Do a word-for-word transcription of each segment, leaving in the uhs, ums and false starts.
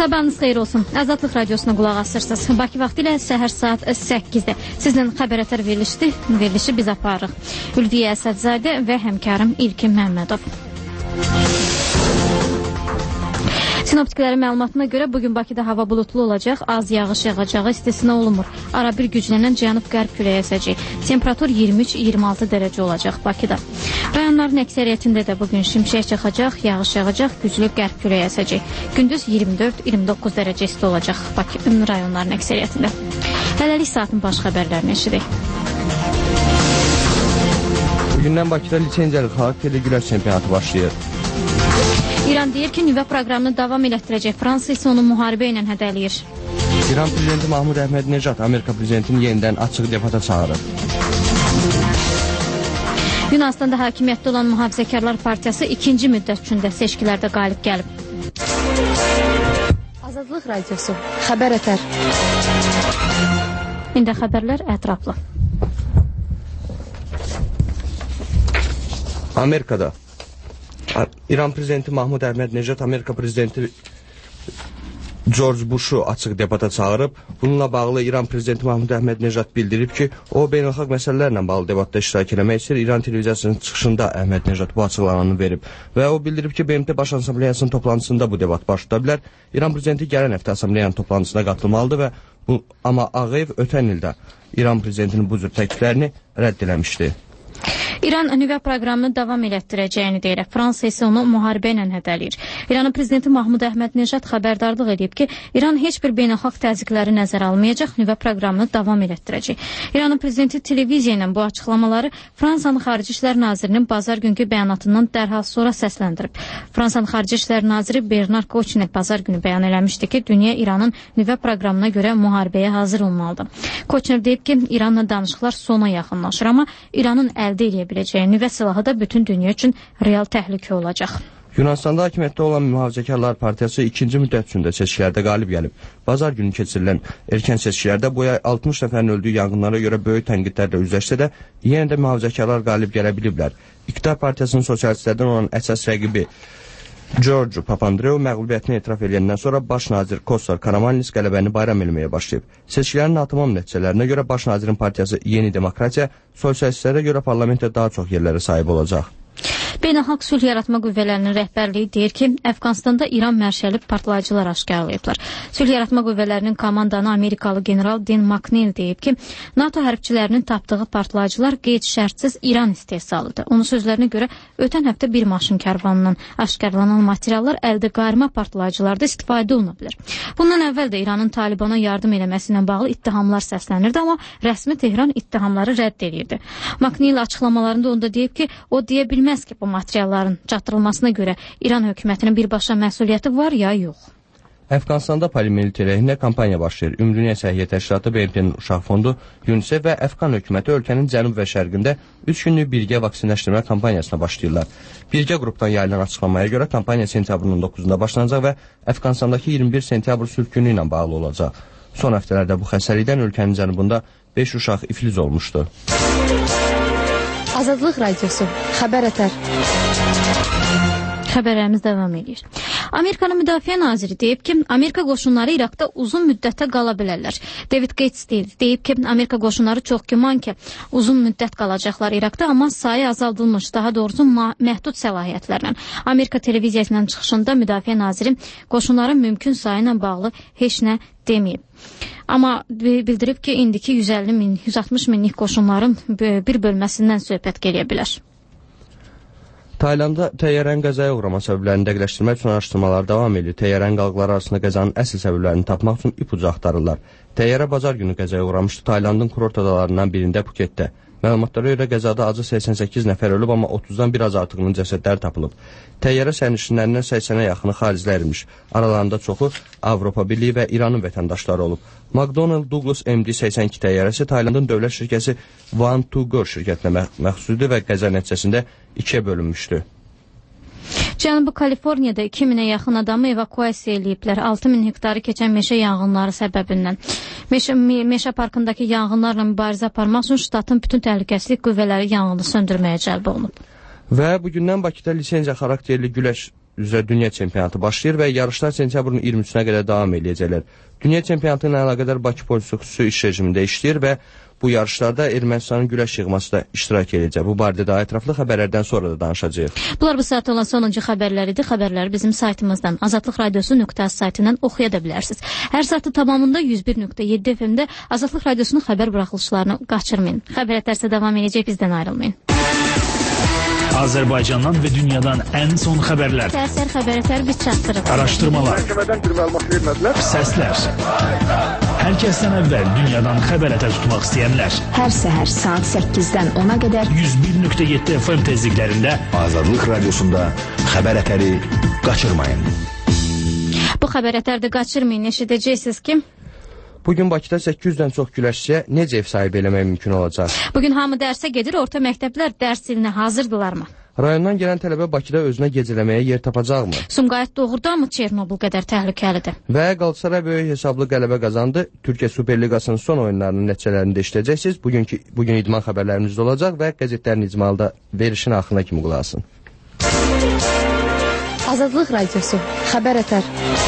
Sabahınız xeyir olsun. Azadlıq Radiosuna qulaq asırsınız. Bakı vaxtı ilə səhər saat səkkizdə. Sizdən xəbər ətər verilişdi. Verilişi biz aparırıq. Ülviyə Əsədzadə və həmkarım İlkin Məmmədov. Sinoptiklərin məlumatına görə bugün Bakıda hava bulutlu olacaq, az yağış yağacağı istisna olunmur. Ara bir güclənən cənub-qərb küləyi əsəcək. Temperatur iyirmi üç iyirmi altı dərəcə olacaq Bakıda. Rayonların əksəriyyətində də bugün şimşək çaxacaq, yağış yağacaq, güclü qərb küləyi əsəcək. Gündüz iyirmi dörd iyirmi doqquz dərəcə isti olacaq Bakı rayonların əksəriyyətində. Hələlik saatin baş xəbərlərini eşidik. Bugündən Bakıda lisenziyalı xarakterli güləş çempionatı başlayır. İran deyir ki, nüvə proqramını davam elətdirəcək. Fransa isə onu müharibə ilə hədələyir. İran prezidenti Mahmud Əhmədinecad Amerika prezidentini yenidən açıq debata çağırır. Yunanıstanda hakimiyyətdə olan Mühafizəkarlar Partiyası ikinci müddət üçündə seçkilərdə qalib gəlib. Azadlıq Radiosu, xəbər ətər. İndi xəbərlər ətraflı. Amerikada İran prezidenti Mahmud Əhmədinecad Amerika prezidenti George Bush'u açıq debata çağırıb. Bununla bağlı İran prezidenti Mahmud Əhmədinecad bildirib ki, o beynəlxalq məsələlərlə bağlı debatda iştirak etmək istəyir. İran televiziyasının çıxışında Əhmədinecad bu açıqlamanı verib və o bildirib ki, B M T Baş Assambleyasının toplantısında bu debat baş tuta bilər. İran prezidenti gələn həftə Assambleyanın toplantısına qatılmalıdır və bu, amma Ağayev ötən ildə İran prezidentinin bu cür təkliflərini rədd eləmişdi. İran nüvə proqramını davam elətdirəcəyini deyirək. Fransa isə onu müharibə ilə hədələyir. İranın prezidenti Mahmud Əhmədinecad xəbərdarlıq edib ki, İran heç bir beynəlxalq təzyiqləri nəzərə almayacaq, nüvə proqramını davam elətdirəcək. İranın prezidenti televiziya ilə bu açıqlamaları Fransanın Xarici İşlər Nazirinin bazar günkü bəyanatından dərhal sonra səsləndirib. Fransanın Xarici İşlər Naziri Bernard Kouchner bazar günü bəyan eləmişdi ki, dünya İranın nüvə proqramına görə müharibəyə hazır olmalıdır. Kouchner deyib ki, İranla danışıqlar sona yaxınlaşır, amma İranın əldə edə biləcəyi nüvə silahı da bütün dünya üçün real təhlükə olacaq. Yunanıstanda hakimiyyətdə olan Mühafizəkarlar Partiyası ikinci müddət üçündə seçkilərdə qalib gəlib. Bazar günü keçirilən erkən seçkilərdə bu ay altmış nəfərin öldüyü yanğınlara görə böyük tənqidlərlə üzləşsə də, yenə də mühafizəkarlar qalib gələ biliblər. İqtidar Partiyasının sosialistlərdən olan əsas rəqibi George Papandreou məğlubiyyətini etiraf edəndən sonra baş nazir Kostar Karamanlis qələbəni bayram eləməyə başlayıb. Seçkilərin tamam nəticələrinə görə baş nazirin partiyası Yeni Demokratiya, sosialistlərə görə parlamentdə daha çox yerlərə sahib olacaq. Beynəlxalq sülh yaratma qüvvələrinin rəhbərliyi deyir ki, Əfqanistanda İran mərşəli partlayıcılar aşkarlayıblar. Sülh yaratma qüvvələrinin komandanı Amerikalı general Dean McNeil deyib ki, NATO hərbçilərinin tapdığı partlayıcılar qeyd-şərtsiz İran istehsalıdır. Onun sözlərinə görə ötən həftə bir maşın kərvanından aşkarlanan materiallar əldə qayırma partlayıcılarda istifadə oluna bilər. Bundan əvvəl də İranın Talibana yardım eləməsi ilə bağlı ittihamlar səslənirdi, amma rəsmi Tehran ittihamları rədd edirdi. McNeil açıqlamalarında onda deyib ki, o deyə bilməz ki, bu materialların çatdırılmasına görə İran hökumətinin birbaşa məsuliyyəti var ya yox. Əfqanistanda polimilitə əleyhinə kampaniya başlayır. Ümumdünya Səhiyyə Təşkilatı, B M T-nin Uşaq Fondu, UNICEF və Əfqan hökuməti ölkənin cənub və şərqində üç günlük birgə vaksinləşdirmə kampaniyasına başlayırlar. Birgə qrupdan yayılan açıqlamaya görə kampaniya sentyabrın on doqquzunda başlanacaq və Əfqanistandakı iyirmi bir sentyabr sülh günü ilə bağlı olacaq. Son həftələrdə bu xəstəlikdən ölkənin cənubunda beş uşaq iflic olmuşdu. Azadlıq Radiosu, xəbər ətər. Xəbərlərimiz davam edir. Amerikanın Müdafiə Naziri deyib ki, Amerika qoşunları İraqda uzun müddətə qala bilərlər. David Gates deyib ki, Amerika qoşunları çox güman ki, uzun müddət qalacaqlar İraqda, amma sayı azaldılmış, daha doğrusu məhdud səlahiyyətlərlə. Amerika televiziyasının çıxışında Müdafiə Naziri qoşunların mümkün sayı ilə bağlı heç nə deməyib. Amma bildirib ki, indiki yüz əlli min, yüz altmış minlik qoşunların bir bölməsindən söhbət gələ bilər. Taylandda təyyarənin qəzaya uğrama səbəblərini dəqiqləşdirmək üçün araşdırmalar davam edir. Təyyarənin qalqıları arasında qəzanın əsl səbəblərini tapmaq üçün ipucu axtarırlar. Təyyarə bazar günü qəzaya uğramışdı Taylandın kurort adalarından birində Phuketdə. Məlumatlara görə qəzada acı səksən səkkiz nəfər ölüb, amma otuzdan bir az artığının cəsədləri tapılıb. Təyyarə sərnişinlərindən səksənə yaxını xariclərmiş. Aralarında çoxu Avropa Birliyi və İranın vətəndaşları olub. McDonnell Douglas M D səksən iki təyyarəsi Taylandın dövlət şirkəsi Vantugo şirkətinə məxsusdur və qəza nəticəsində ikiyə bölünmüşdü. Cənubi Kaliforniyada iki minə yaxın adamı evakuasiya eləyiblər. altı min hektarı keçən meşə yanğınları səbəbindən. Meşə, meşə parkındakı yanğınlarla mübarizə aparmaq üçün ştatın bütün təhlükəsizlik qüvvələri yanğını söndürməyə cəlb olunub. Və bugündən Bakıda lisenziya xarakterli güləş üzrə dünya çempionatı başlayır və yarışlar sentyabrın iyirmi üçünə qədər davam edəcəklər. Dünya çempionatı ilə əlaqədar Bakı polisi xüsusi iş rejimində işləyir və bu yarışlarda Ermənistanın güləş yığması da iştirak edəcək. Bu barədə daha ətraflı xəbərlərdən sonra da danışacağıq. Bunlar bu saat olan sonuncu xəbərlər idi. Xəbərləri bizim saytımızdan azadlıq radiosu nöqtə az saytından oxuya da bilərsiniz. Hər saatı tamamında yüz bir nöqtə yeddi F M-də Azadlıq radiosunun xəbər buraxılışlarını qaçırmayın. Xəbər ətərsə davam edəcək, bizdən ayrılmayın. Azərbaycandan və dünyadan ən son xəbərlər. Səhər xəbər ətər biz çatdırırıq. Araşdırmalar. Məhkəmədən bir məlumat vermədilər. Səslər. Hər kəsdən əvvəl dünyadan xəbər ətər tutmaq istəyənlər. Hər səhər saat səkkizdən ona qədər yüz bir nöqtə yeddi F M tezliklərində Azadlıq radiosunda xəbər ətəri qaçırmayın. Bu xəbər ətərdə qaçırmayın, eşidəcəksiniz ki, bugün Bakıda səkkiz yüzdən çox güləşçiyə necə ev sahibi eləmək mümkün olacaq? Bugün hamı dərsə gedir, orta məktəblər dərs ilinə hazırdırlarmı? Rayondan gələn tələbə Bakıda özünə gecələməyə yer tapacaqmı? Sumqayıt doğrudanmı Çernobıl qədər təhlükəlidir? Və Qalatasaray böyük hesablı qələbə qazandı. Türkiyə Super Liqasının son oyunlarının nəticələrini də işləyəcəksiniz. Bugünkü, bugün idman xəbərlərimiz olacaq və qəzetlərin icmalda verişin axına kimi qulaq asın. Azadlıq radiosu, xəbər ətər.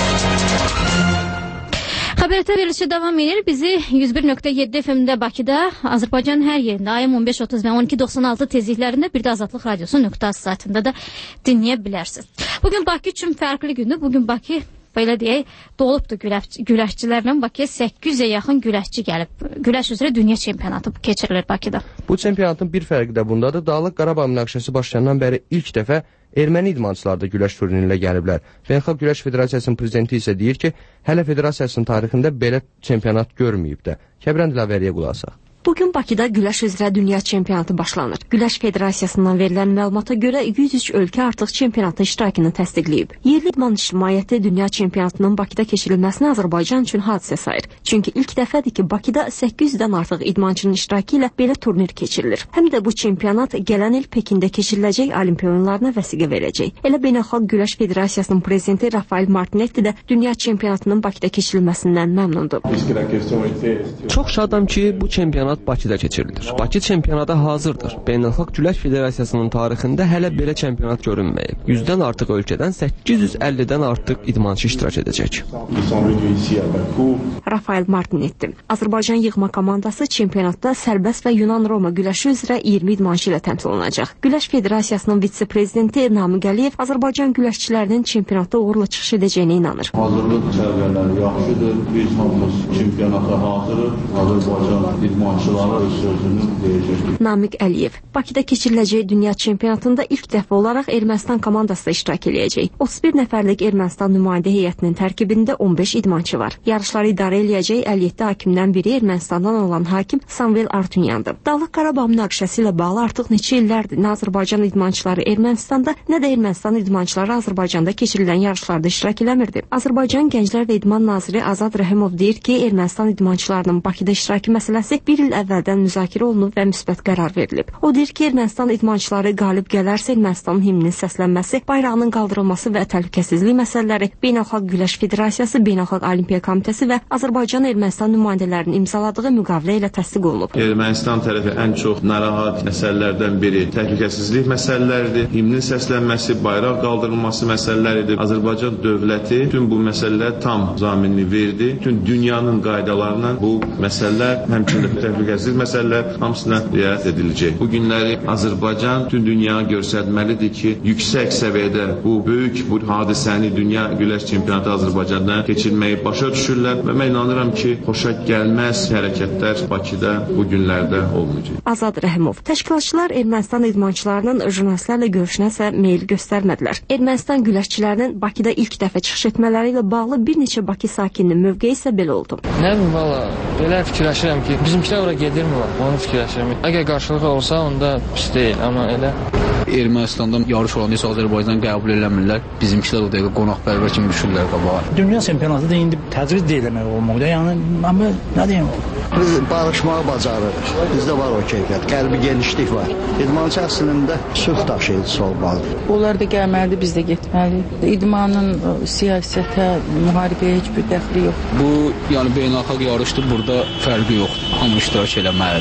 Xəbər ətər verilişi davam edir. Bizi yüz bir nöqtə yeddi F M-də Bakıda, Azərbaycanın hər yerində A M on beş otuz və on iki doxsan altı tezliklərində, bir də Azadlıq radiosu nöqtə az saytında da dinləyə bilərsiniz. Bugün Bakı üçün fərqli gündür. Bugün Bakı, belə deyək, dolubdur güləşçilərlə. Bakıya səkkiz yüzə yaxın güləşçi gəlib. Güləş üzrə dünya çempionatı keçirilir Bakıda. Bu çempionatın bir fərqi də bundadır. Dağlıq Qarabağ münaqişəsi başlayandan bəri ilk dəfə erməni idmançılar da güləş turnirinə gəliblər. Beynəlxalq Güləş Federasiyasının prezidenti isə deyir ki, hələ federasiyasının tarixində belə çempionat görməyib də. Kəbran Dilavəriyə qulaq asaq. Bugün Bakıda güləş üzrə dünya çempionatı başlanır. Güləş Federasiyasından verilən məlumata görə yüz üç ölkə artıq çempionatın iştirakını təsdiqləyib. Yerli idman ictimaiyyəti dünya çempionatının Bakıda keçirilməsini Azərbaycan üçün hadisə sayır. Çünki ilk dəfədir ki, Bakıda səkkiz yüzdən artıq idmançının iştirakı ilə belə turnir keçirilir. Həm də bu çempionat gələn il Pekində keçiriləcək Olimpiya oyunlarına vəsiqə verəcək. Elə Beynəlxalq Güləş Federasiyasının prezidenti Rafael Martinetti də dünya çempionatının Bakıda keçirilməsindən məmnundur. Çox şadam ki, bu çempionat Bakıda keçirilir. Bakı çempionata hazırdır. Beynəlxalq Güləş Federasiyasının tarixində hələ belə çempionat görünməyib. yüzdən artıq ölkədən səkkiz yüz əllidən artıq idmançı iştirak edəcək. Rafael Martinetti. Azərbaycan yığma komandası çempionatda sərbəst və Yunan-Roma güləşi üzrə iyirmi idmançı ilə təmsil olunacaq. Güləş Federasiyasının vitse-prezidenti Namiq Əliyev Azərbaycan güləşçilərinin çempionatda uğurla çıxış edəcəyinə inanır. Hazırlıq səviyyələri yaxşıdır. Biz hamımız çempionata hazırıq. Azərbaycan idmançı Namiq Əliyev. Bakıda keçiriləcək dünya çempionatında ilk dəfə olaraq Ermənistan komandası da iştirak edəcək. otuz bir nəfərlik Ermənistan nümayəndə heyətinin tərkibində on beş idmançı var. Yarışları idarə edəcək əlli yeddi hakimdən biri Ermənistandan olan hakim Samvel Artunyandır. Dağlıq Qarabağ münaqişəsi ilə bağlı artıq neçə illərdir nə Azərbaycan idmançıları Ermənistanda, nə də Ermənistan idmançıları Azərbaycanda keçirilən yarışlarda iştirak eləmirdi. Azərbaycan Gənclər və İdman naziri Azad Rəhimov deyir ki, Ermənistan idmançılarının Bakıda iştirakı məsələsi bir il əvvəldən müzakirə olunub və müsbət qərar verilib. O deyir ki, Ermənistan idmançıları qalib gələrsə Ermənistanın himninin səslənməsi, bayrağının qaldırılması və təhlükəsizlik məsələləri Beynəlxalq Güləş Federasiyası, Beynəlxalq Olimpiya Komitəsi və Azərbaycan Ermənistan nümayəndələrinin imzaladığı müqavilə ilə təsdiq olunub. Ermənistan tərəfi ən çox narahat məsələlərdən biri təhlükəsizlik məsələləridir. Himnin səslənməsi, bayraq qaldırılması məsələləridir. Azərbaycan dövləti bütün bu məsələlərə tam zaminini verdi. Bütün dünyanın qaydalarına bu məsələlər, həmçinin təhlükəsizlik məsələlər hamısına riayət ediləcək. Bu günləri Azərbaycan bütün dünya göstərməlidir ki, yüksək səviyyədə bu böyük bu hadisəni dünya güləş çempionatı Azərbaycanda keçirməyi başa düşürlər və mən inanıram ki, xoşa gəlməz hərəkətlər Bakıda bu günlərdə olmayacaq. Azad Rəhimov. Təşkilatçılar Ermənistan idmançılarının jurnalistlərlə görüşünəsə meyil göstərmədilər. Ermənistan güləşçilərinin Bakıda ilk dəfə çıxış etmələri ilə bağlı bir neçə Bakı sakininin mövqeyi isə belə oldu. Nə bilim valla, belə fikirləşirəm ki, bizimkilər ora gedirmi var? Onu fikirləşirəm. Əgər qarşılığı olsa, onda pis deyil, amma elə. Ermənistandan yarış olan isə Azərbaycan qəbul eləmirlər. Bizimkilər o dəqiqə qonaqpərvər kimi düşürlər qabağa. Dünya çempionatı da indi təcrid deyiləmək olmaqda. Yəni, amma nə deyim? Biz barışmağı bacarırıq. Bizdə var o keyfiyyət, qəlbi genişlik var. İdmançı əslində sülh daşıyıcısı olmalıdır. Onlar da gəlməlidir, biz də getməliyik. İdmanın siyasətə, müharibəyə heç bir dəxli yoxdur. Bu, yəni beynəlxalq yarışdır, burada fərqi yoxdur. Hamı iştirak eləməlidir.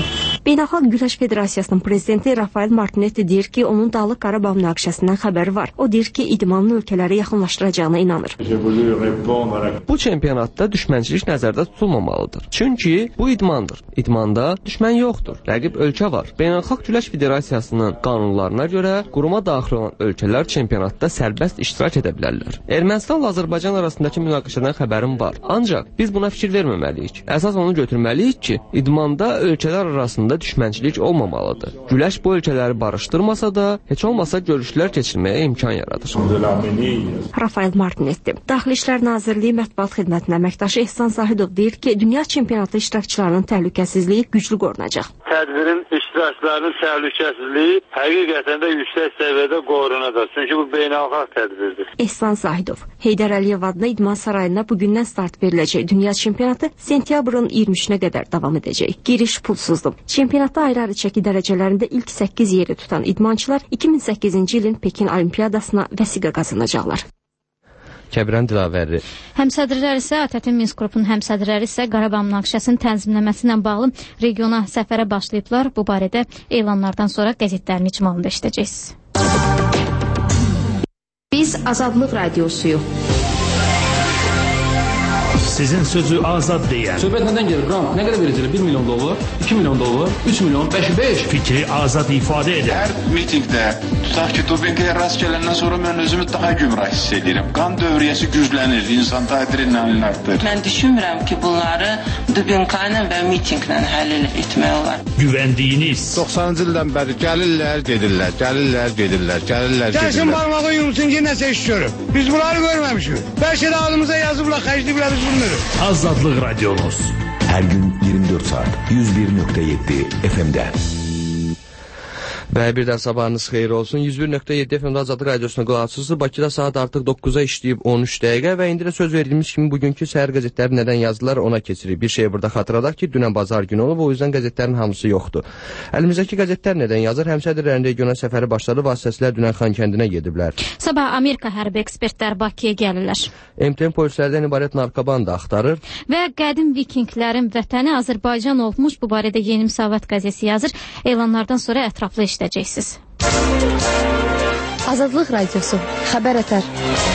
Beynəlxalq Güləş Federasiyasının prezidenti Rafael Martinetti deyir ki, onun Dağlıq Qarabağ münaqişəsindən xəbəri var. O deyir ki, idmanın ölkələri yaxınlaşdıracağına inanır. Bu çempionatda düşmənçilik nəzərdə tutulmamalıdır. Çünki bu idmandır. İdmanda düşmən yoxdur. Rəqib ölkə var. Beynəlxalq Güləş Federasiyasının qanunlarına görə quruma daxil olan ölkələr çempionatda sərbəst iştirak edə bilərlər. Ermənistanla Azərbaycan arasındakı münaqişədən xəbərim var. Ancaq biz buna fikir verməməliyik. Əsas onu götürməliyik ki, idmanda ölkələr arasında düşmənçilik olmamalıdır. Güləş bu ölkələri barışdırmasa da, heç olmasa görüşlər keçirməyə imkan yaradır. Rafael Martinetti. Daxili İşlər Nazirliyi Mətbuat Xidmətinin əməkdaşı Ehsan Zahidov deyir ki, dünya çempionatı iştirakçılarının təhlükəsizliyi güclü qorunacaq. Tədbirin iştirakçılarının təhlükəsizliyi həqiqətən də yüksək səviyyədə qorunacaq. Çünki bu beynəlxalq tədbirdir. Ehsan Zahidov. Heydər Əliyev adına İdman Sarayına bugündən start veriləcək dünya çempionatı sentyabrın iyirmi üçünə qədər davam edəcək. Giriş pulsuzdur. Çempionatda ayrı-ayrı çəki dərəcələrində ilk səkkiz yeri tutan idmançılar iki min səkkizinci ilin Pekin Olimpiyadasına vəsiqə qazanacaqlar. Kəbirən Dilavəri. Həmsədrlər isə ATƏT-in Minsk qrupunun həmsədrləri isə Qarabağ münaqişəsinin tənzimləməsi ilə bağlı regiona səfərə başlayıblar. Bu barədə elanlardan sonra qəzetlərin icmalında eşidəcəksiniz. Biz Azadlıq Radiosuyuq. Sizin sözü azad deyən. Söhbət nədən gelir? Ram, nə qədər verəcəklər? bir milyon dollar, iki milyon dollar, üç milyon, beş, beş. Fikri azad ifadə edən. Hər mitingdə, tutaq ki, dopinqaya rast gələndən sonra mən özümü daha gümrah hiss edirəm. Qan dövriyyəsi güclənir, insanda adrenalin artır. Mən düşünmürəm ki, bunları dopinqayla və mitinglə həll etmək olar. Güvəndiyiniz. doxsanıncı ildən bəri gəlirlər, gedirlər, gəlirlər, gedirlər, gəlirlər, gedirlər. Gəlsin barmağı yumsun ki, nəsə iş görür. Biz bunları görməmişik. Bəlkə də adımıza yazıblar, xərcliyiblər, biz bunu. Azadlıq Radionuz. Hər gün iyirmi dörd saat yüz bir nöqtə yeddi F M-də. Və bir də sabahınız xeyir olsun. yüz bir nöqtə yeddi F M-də Azadlıq Radiosuna qulaqsınız. Bakıda saat artıq doqquza işləyib on üç dəqiqə və indi də söz verdiyimiz kimi bugünkü səhər qəzetləri nədən yazdılar ona keçirik. Bir şey burada xatırladaq ki, dünən bazar günü olub, o yüzden qəzetlərin hamısı yoxdur. Əlimizdəki qəzetlər nədən yazır? Həmsədrlərin regiona səfəri başladı, vasitəsilər dünən Xankəndinə gediblər. Sabah Amerika hərbi ekspertlər Bakıya gəlirlər. M T N polislərdən ibarət narkobandı axtarır. Və qədim vikinglərin vətəni Azərbaycan olmuş, bu barədə Yeni Müsavat qəzeti yazır. Elanlardan sonra ətraflı işləyəcək. Azadlıq Radiosu. Xəbər ətər.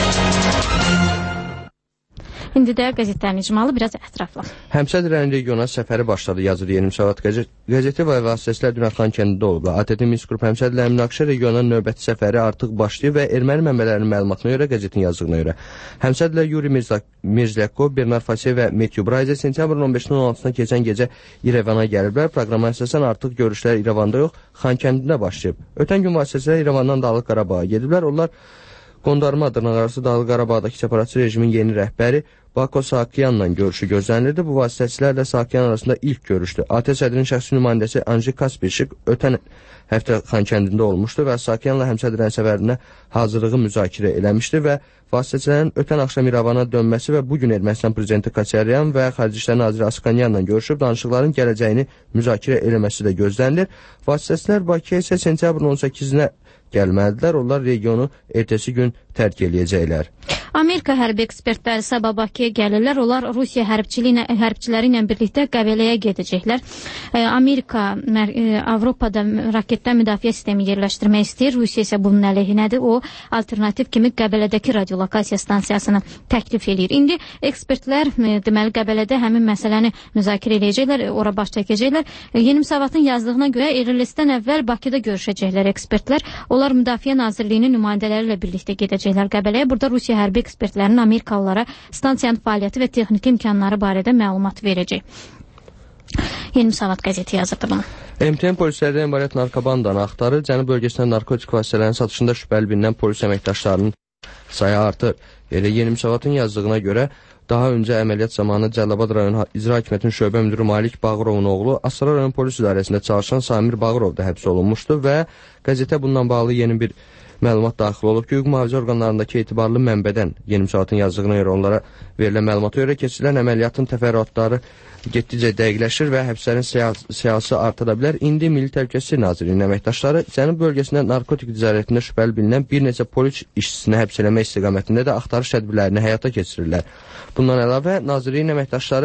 İndi də qəzetlərin icmalı biraz ətraflı. Həmsədrlərin regiona səfəri başladı, yazır Yeni Müsavat qəzeti və vasitəsilər dünən Xankəndində olublar. ATƏT-in Minsk qrupu həmsədrlərin münaqişə regionuna növbəti səfəri artıq başlayıb və erməni mənbələrinin məlumatına görə qəzetin yazdığına görə. Həmsədrlər Yuri Mirzlyakov, Bernard Fasiyev və Matthew Bryce sentyabrın on beşindən on altısına keçən gecə İrəvana gəliblər. Proqrama əsasən artıq görüşlər İrəvanda yox, Xankəndində başlayıb. Ötən gün vasitəsilər İrəvandan Dağlıq Qarabağa gediblər. Onlar Qondarma dırnaqarası Dağlıq Qarabağdakı separatçı rejimin yeni rəhbəri Bako Saakyanla görüşü gözlənilirdi. Bu vasitəçilərlə Saakyan arasında ilk görüşdü. A T sədrinin şəxsi nümayəndəsi Anji Kaspirşik ötən həftə Xankəndində olmuşdu və Saakyanla həmsədrlərin səfərinə hazırlığı müzakirə eləmişdi və vasitəçilərin ötən axşam İrəvana dönməsi və bugün Ermənistan prezidenti Kaçaryan və Xarici İşlər naziri Askanyanla görüşüb danışıqların gələcəyini müzakirə eləməsi də gözlənilir. Vasitəçilər Bakıya isə sentyabrın on səkkizinə gəlməlidirlər. Onlar regionu ertəsi gün tərk eləyəcəklər. Amerika hərbi ekspertləri sabah Bakıya gəlirlər. Onlar Rusiya hərbçiləri ilə birlikdə Qəbələyə gedəcəklər. Amerika Avropada raketdən müdafiə sistemi yerləşdirmək istəyir. Rusiya isə bunun əleyhinədir. O, alternativ kimi Qəbələdəki radiolokasiya stansiyasını təklif eləyir. İndi ekspertlər deməli Qəbələdə həmin məsələni müzakirə edəcəklər, ora baş çəkəcəklər. Yeni Müsavatın yazdığına görə Erilistdən əvvəl Bakıda görüşəcəklər ekspertlər. Onlar Müdafiə Nazirliyinin nümayəndələri ilə birlikdə gedəcəklər Qəbələyə. Burada Rusiya hərbi ekspertlərinin Amerikalılara stansiyanın fəaliyyəti və texniki imkanları barədə məlumat verəcək. Yeni Müsavat qəzeti yazırdı bunu. M T N polislərdən ibarət narkobandanı axtarır. Cənub bölgəsində narkotik vasitələrin satışında şübhəli bilinən polis əməkdaşlarının sayı artır. Elə Yeni Müsavatın yazdığına görə daha öncə əməliyyat zamanı Cəlilabad rayon İcra Hakimiyyətinin şöbə müdürü Malik Bağırovun oğlu Astara rayon polis idarəsində çalışan Samir Bağırov da həbs olunmuşdu və qəzetə bundan bağlı yeni bir məlumat daxil olub ki, hüquq mühafizə orqanlarındakı etibarlı mənbədən Yeni Müsavatın yazdığına görə onlara verilən məlumata görə keçirilən əməliyyatın təfərrüatları getdikcə dəqiqləşir və həbslərin siyasi artada bilər. İndi Milli Təhlükəsizlik Nazirliyinin əməkdaşları Cənub bölgəsində narkotik ticarətində şübhəli bilinən bir neçə polis işçisini həbs eləmək istiqamətində də axtarış tədbirlərini həyata keçirirlər. Bundan əlavə Nazirliyin əməkdaşları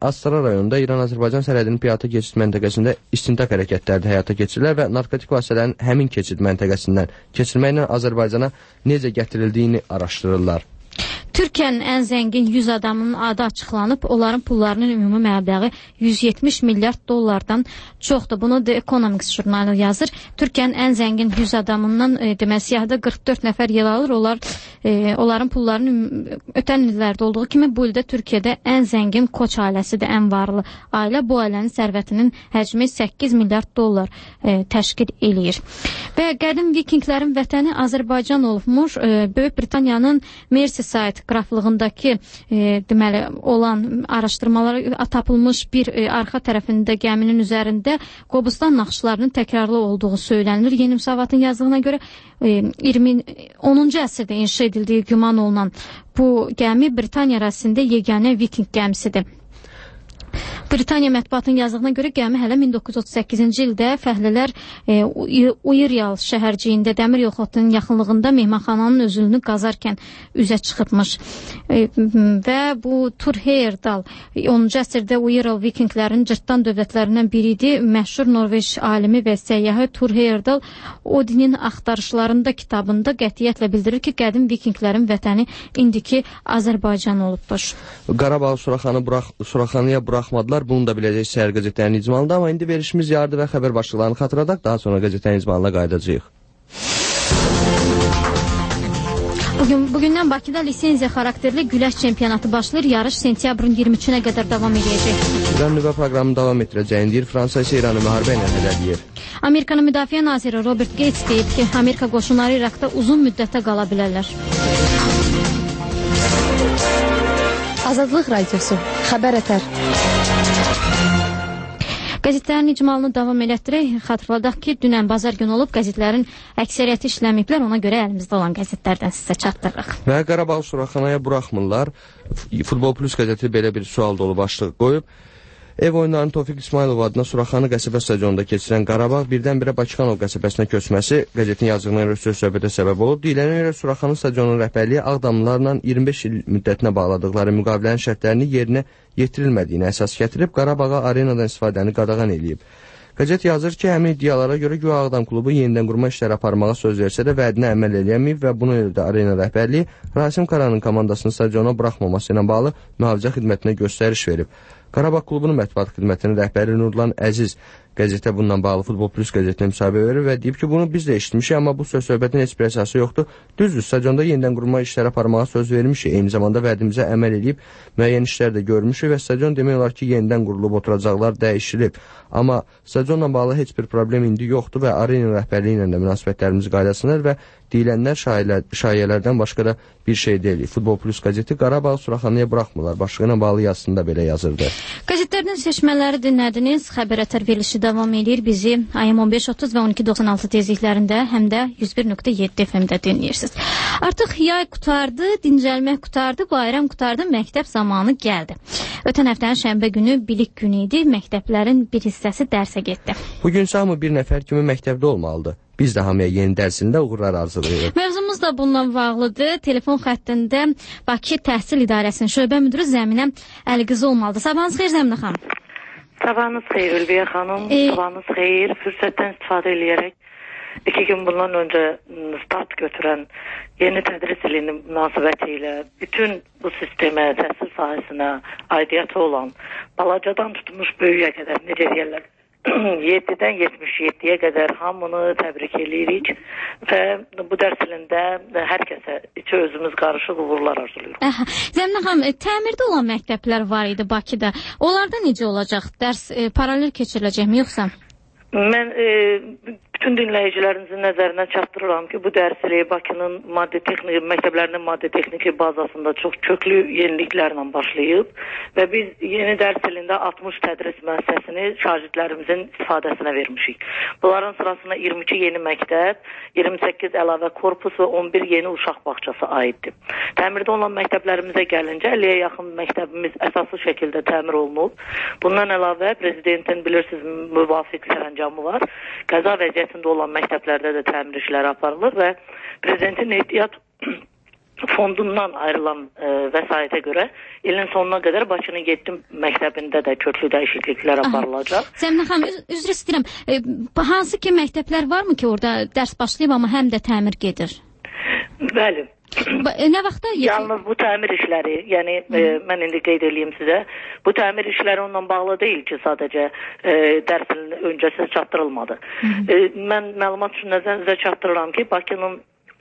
Astara rayonunda İran-Azərbaycan sərhədinin piyada keçid məntəqəsində istintaq hərəkətləri həyata keçirilir və narkotik vasitələrin həmin keçid məntəqəsindən keçirməklə Azərbaycana necə gətirildiyini araşdırırlar. Türkiyənin ən zəngin yüz adamının adı açıqlanıb, onların pullarının ümumi məbləği yüz yetmiş milyard dollardan çoxdur. Bunu The Economics jurnalı yazır. Türkiyənin ən zəngin yüz adamından e, demək siyahıda qırx dörd nəfər yer alır. Onlar e, onların pullarının ötən illərdə olduğu kimi bu ildə Türkiyədə ən zəngin Koç ailəsidir, ən varlı ailə. Bu ailənin sərvətinin həcmi səkkiz milyard dollar e, təşkil eləyir. Və qədim vikinglərin vətəni Azərbaycan olmuş. E, Böyük Britaniyanın Merseyside qraflığındakı e, deməli olan araşdırmalara tapılmış bir e, arxa tərəfində gəminin üzərində Qobustan naxışlarının təkrarlı olduğu söylənilir. Yeni Müsavatın yazdığına görə e, iyirmi onuncu əsrdə inşa edildiyi güman olunan bu gəmi Britaniya ərazisində yeganə viking gəmisidir. Britaniya mətbuatının yazdığına görə gəmi hələ min doqquz yüz otuz səkkizinci ildə fəhlələr e, Uiryal şəhərciyində dəmir yol xəttinin yaxınlığında mehmanxananın özülünü qazarkən üzə çıxıbmış. E, və bu Tur Heyerdahl onuncu əsrdə Uiryal vikinglərin cırtdan dövlətlərindən biri idi. Məşhur Norveç alimi və səyyahı Tur Heyerdahl Odinin axtarışlarında kitabında qətiyyətlə bildirir ki, qədim vikinglərin vətəni indiki Azərbaycan olubdur. Qarabağ Suraxanı burax, Suraxanıya buraxmadılar. Bunu da biləcək səhər qəzetlərinin icmalında, amma indi verişimiz yardı və xəbər başlıqlarını xatırladaq, daha sonra qəzetlərin icmalına qayıdacağıq. Bugün, bugündən Bakıda lisenziya xarakterli güləş çempionatı başlayır. Yarış sentyabrın iyirmi üçünə qədər davam edəcək. İran nüvə proqramını davam etdirəcəyini deyir. Fransa isə İranı müharibə ilə hədələyir. Amerikanın müdafiə naziri Robert Gates deyib ki, Amerika qoşunları İraqda uzun müddətə qala bilərlər. Azadlıq radiosu, xəbər ətər. Qəzetlərin icmalını davam elətdirək. Xatırladaq ki, dünən bazar günü olub, qəzetlərin əksəriyyəti işləməyiblər, ona görə əlimizdə olan qəzetlərdən sizə çatdırırıq. Və Qarabağ Suraxanaya buraxmırlar. Futbol Plus qəzeti belə bir sual dolu başlıq qoyub. Ev oyunlarının Tofiq İsmailov adına Suraxanı qəsəbə stadionunda keçirən Qarabağ birdən-birə Bakıxanov qəsəbəsinə köçməsi qəzetin yazığına görə söz söhbətə səbəb olub. Deyilənə görə Suraxanı stadionunun rəhbərliyi Ağdamlılarla iyirmi beş il müddətinə bağladıqları müqavilənin şərtlərini yerinə yetirilmədiyini əsas gətirib Qarabağa arenadan istifadəni qadağan eləyib. Qəzet yazır ki, həmin iddialara görə Güya Ağdam klubu yenidən qurma işləri aparmağa söz versə də vədinə əməl eləyəməyib və buna görə də arena rəhbərliyi Rasim Karanın komandasını stadiona buraxmaması ilə bağlı mühafizə xidmətinə göstəriş verib. Qarabağ klubunun mətbuat xidmətinin rəhbəri Nurlan Əziz qəzetə bununla bağlı Futbol Plus qəzetinə müsahibə verir və deyib ki, bunu biz də eşitmişik, amma bu söz söhbətin heç bir əsası yoxdur. Düzdür, stadionda yenidən qurma işləri aparmağa söz vermişik, eyni zamanda vədimizə əməl edib müəyyən işlər də görmüşük və stadion demək olar ki, yenidən qurulub oturacaqlar dəyişilib. Amma stadionla bağlı heç bir problem indi yoxdur və arena rəhbərliyi ilə də münasibətlərimizi qaydasınlar və deyilənlər şayələrdən başqa da bir şey deyil. Futbol Plus qəzeti Qarabağ Suraxanıya buraxmırlar. Başlığına bağlı yazısında belə yazırdı. Qəzetlərdən seçmələri dinlədiniz. Xəbər ətər verilişi davam edir. Bizi A M on beş otuz və on iki doxsan altı tezliklərində həm də yüz bir nöqtə yeddi F M-də dinləyirsiniz. Artıq yay qutardı, dincəlmək qutardı, bayram qutardı, məktəb zamanı gəldi. Ötən həftənin şənbə günü bilik günü idi. Məktəblərin bir hissəsi dərsə getdi. Bugün hamı bir nəfər kimi məktəbdə olmalıdır. Biz də hamıya yeni dərsində uğurlar arzulayırıq. Mövzumuz da bununla bağlıdır. Telefon xəttində Bakı Təhsil İdarəsinin şöbə müdürü Zəminə Əliqızı olmalıdır. Sabahınız xeyir Zəminə xanım. Sabahınız xeyir Ülviyə xanım. E... Sabahınız xeyir. Fürsətdən istifadə eləyərək iki gün bundan öncə start götürən yeni tədris ilinin münasibəti ilə bütün bu sistemə, təhsil sahəsinə aidiyyəti olan balacadan tutmuş böyüyə qədər necə deyirlər, yeddidən yetmiş yeddiyə qədər hamını təbrik edirik və bu dərs ilində hər kəsə içi özümüz qarışıq uğurlar arzuluyoruz. Zəminə xanım, təmirdə olan məktəblər var idi Bakıda. Onlarda necə olacaq? Dərs e, paralel keçiriləcəkmi yoxsa? Mən e, bütün dinləyicilərinizin nəzərinə çatdırıram ki, bu dərs ili Bakının maddi texniki, məktəblərinin maddi texniki bazasında çox köklü yeniliklərlə başlayıb və biz yeni dərs ilində altmış tədris müəssisəsini şagirdlərimizin istifadəsinə vermişik. Bunların sırasına iyirmi iki yeni məktəb, iyirmi səkkiz əlavə korpus və on bir yeni uşaq bağçası aiddir. Təmirdə olan məktəblərimizə gəlincə əlliyə yaxın məktəbimiz əsaslı şəkildə təmir olunub. Bundan əlavə prezidentin bilirsiniz müvafiq sərəncamı var. Qəza vəziyyətində olan məktəblərdə də təmir işləri aparılır və prezidentin ehtiyat fondundan ayrılan e, vəsaitə görə ilin sonuna qədər Bakının yeddi məktəbində də köklü dəyişikliklər aparılacaq. Zəminə xanım, üz üzr istəyirəm. E, hansı ki məktəblər varmı ki, orada dərs başlayıb, amma həm də təmir gedir? Bəli. Nə vaxtda? Yalnız bu təmir işləri, yəni e, mən indi qeyd edeyim sizə, bu təmir işləri onunla bağlı deyil ki, sadəcə e, dərsin öncəsi çatdırılmadı. E, mən məlumat üçün nəzərinizə çatdırıram ki, Bakının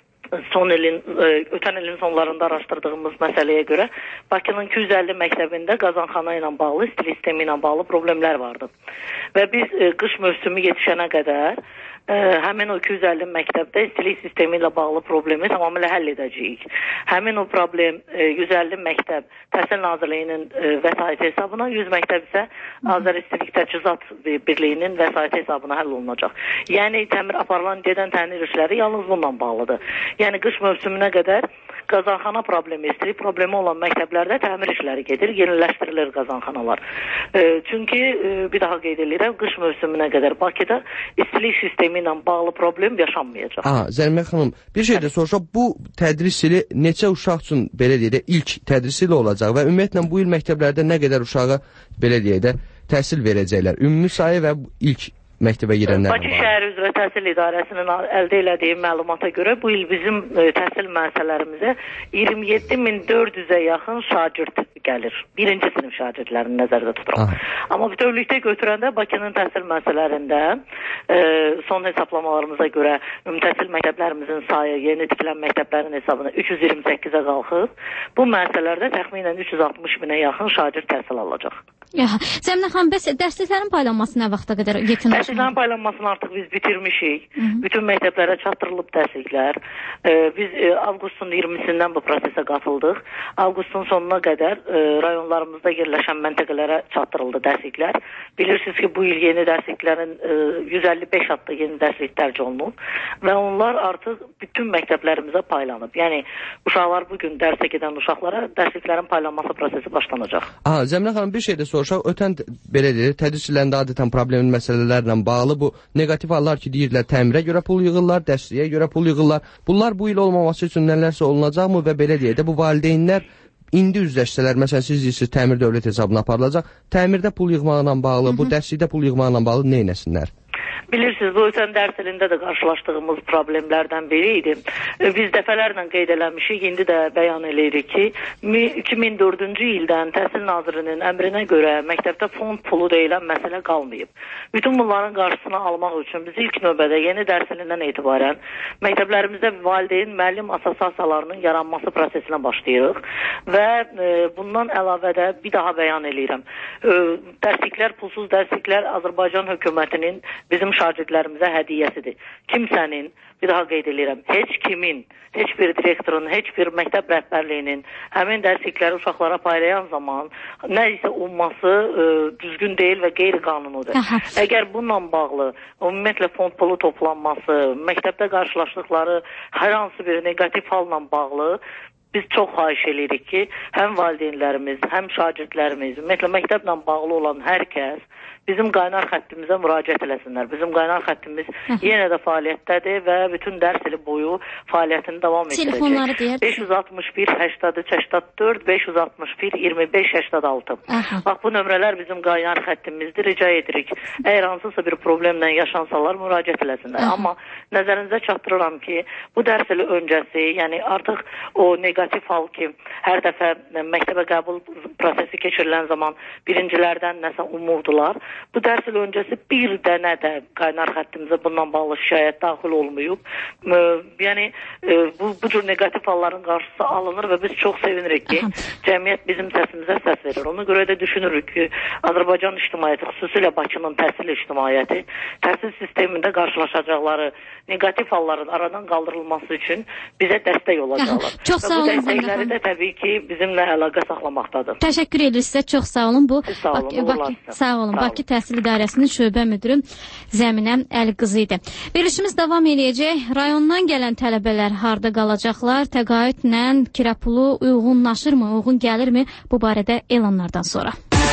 son ilin, ötən ilin sonlarında araşdırdığımız məsələyə görə Bakının iki yüz əlli məktəbində qazanxana ilə bağlı, stil sistemi ilə bağlı problemlər vardı. Və biz e, qış mövsümü yetişənə qədər e, həmin o iki yüz əlli məktəbdə stilik sistemi ilə bağlı problemi tamamilə həll edəcəyik. Həmin o problem e, yüz əlli məktəb Təhsil Nazirliyinin e, vəsaiti hesabına, yüz məktəb isə Azər İstilik Təchizat Birliyinin vəsaiti hesabına həll olunacaq. Yəni təmir aparılan gedən təmir işləri yalnız bununla bağlıdır. Yəni qış mövsümünə qədər qazanxana problemi, istilik problemi olan məktəblərdə təmir işləri gedir, yeniləşdirilir qazanxanalar. E, çünki e, bir daha qeyd edirəm, qış mövsümünə qədər Bakıda istilik sistemi ilə bağlı problem yaşanmayacaq. Aha, Zəlmə xanım, bir şey də soruşaq, bu tədris ili neçə uşaq üçün belə deyək də ilk tədris ili olacaq və ümumiyyətlə bu il məktəblərdə nə qədər uşağa belə deyək də təhsil verəcəklər? Ümumi sayı və ilk məktəbə girənlər var. Bakı şəhər üzrə təhsil idarəsinin əldə elədiyi məlumata görə bu il bizim e, təhsil müəssisələrimizə iyirmi yeddi min dörd yüzə yaxın şagird gəlir. Birinci sinif şagirdlərini nəzərdə tuturam. Amma bütövlükdə götürəndə Bakının təhsil müəssisələrində e, son hesablamalarımıza görə ümumi təhsil məktəblərimizin sayı yeni tikilən məktəblərin hesabına üç yüz iyirmi səkkizə qalxıb. Bu müəssisələrdə təxminən üç yüz altmış minə yaxın şagird təhsil alacaq. Ya, Zəminə xanım, bəs dərsliklərin paylanması nə vaxta qədər yetinir? Dərsliklərin paylanmasını artıq biz bitirmişik. Hı -hı. Bütün məktəblərə çatdırılıb dərsliklər. E, biz e, avqustun iyirmisindən bu prosesə qatıldıq. Avqustun sonuna qədər e, rayonlarımızda yerləşən məntəqələrə çatdırıldı dərsliklər. Bilirsiniz ki, bu il yeni dərsliklərin e, yüz əlli beş adlı yeni dərslik dərc olunub və onlar artıq bütün məktəblərimizə paylanıb. Yəni uşaqlar bugün dərsə gedən uşaqlara dərsliklərin paylanması prosesi başlanacaq. Aha, Zəminə xanım, bir şey də soruşaq. Ötən belə deyir, tədris illərində adətən problemli məsələlərlə bağlı bu negativ hallar ki, deyirlər, təmirə görə pul yığırlar, dərsliyə görə pul yığırlar. Bunlar bu il olmaması üçün nələrsə olunacaqmı və belə deyək də bu valideynlər indi üzləşsələr, məsələn, siz deyirsiniz, təmir dövlət hesabına aparılacaq, təmirdə pul yığmaqla bağlı, Hı -hı. bu dərslikdə pul yığmaqla bağlı nə etsinlər? Bilirsiniz, bu ötən dərs ilində də qarşılaşdığımız problemlərdən biri idi. Biz dəfələrlə qeyd eləmişik, indi də bəyan eləyirik ki, iki min dördüncü ildən Təhsil Nazirinin əmrinə görə məktəbdə fond pulu deyilən məsələ qalmayıb. Bütün bunların qarşısını almaq üçün biz ilk növbədə yeni dərs ilindən etibarən məktəblərimizdə valideyn müəllim assosiasiyalarının yaranması prosesinə başlayırıq və e, bundan əlavə də bir daha bəyan eləyirəm. E, dərsliklər, pulsuz dərsliklər Azərbaycan hökumətinin bizim şagirdlərimizə hədiyyəsidir. Kimsənin, bir daha qeyd edirəm, heç kimin, heç bir direktorun, heç bir məktəb rəhbərliyinin həmin dərslikləri uşaqlara paylayan zaman nə isə olması e, düzgün deyil və qeyri-qanunudur. Əgər bununla bağlı ümumiyyətlə fond pulu toplanması, məktəbdə qarşılaşdıqları hər hansı bir negativ halla bağlı biz çox xahiş edirik ki, həm valideynlərimiz, həm şagirdlərimiz, ümumiyyətlə məktəblə bağlı olan hər kəs bizim qaynar xəttimizə müraciət eləsinlər. Bizim qaynar xəttimiz yenə də fəaliyyətdədir və bütün dərs ili boyu fəaliyyətini davam etdirəcək. beş yüz altmış bir səksən üç səksən dörd, beş yüz altmış bir iyirmi beş səksən altı. Bax, bu nömrələr bizim qaynar xəttimizdir. Rica edirik. Əgər hansısa bir problemlə yaşansalar müraciət eləsinlər. Aha. Amma nəzərinizə çatdırıram ki, bu dərs ili öncəsi, yəni artıq o negativ hal ki, hər dəfə məktəbə qəbul prosesi keçirilən zaman birincilərdən nəsə umurdular. Bu dərs il öncəsi bir dənə də qaynar xəttimizə bundan bağlı şikayət daxil olmayıb. E, yəni e, bu, bu cür negativ halların qarşısı alınır və biz çox sevinirik ki, Aha. cəmiyyət bizim səsimizə səs verir. Ona görə də düşünürük ki, Azərbaycan ictimaiyyəti, xüsusilə Bakının təhsil ictimaiyyəti, təhsil sistemində qarşılaşacaqları negativ halların aradan qaldırılması üçün bizə dəstək olacaqlar. Çox sağ olun. Bu dəstəkləri də təbii ki, bizimlə əlaqə saxlamaqdadır. Təşəkkür edirik sizə, çox sağ olun. Bu sağ olun, Bakı, Bakı, sağ olun. Bakı Təhsil İdarəsinin şöbə müdürü Zəminə Əliqızı idi. Verilişimiz davam edəcək. Rayondan gələn tələbələr harda qalacaqlar? Təqaüdlə kira pulu uyğunlaşırmı, uyğun gəlirmi? Bu barədə elanlardan sonra.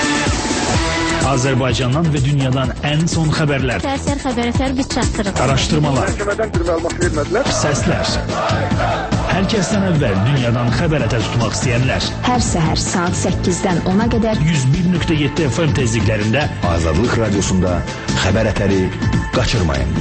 Azərbaycandan və dünyadan ən son xəbərlər. Tərsər xəbər əsər biz çatdırırıq. Araşdırmalar. Məhkəmədən bir məlumat vermədilər. Səslər. Hər kəsdən əvvəl dünyadan xəbər ətər tutmaq istəyənlər. Hər səhər saat səkkizdən ona qədər yüz bir nöqtə yeddi F M tezliklərində Azadlıq Radiosunda xəbər ətəri qaçırmayın.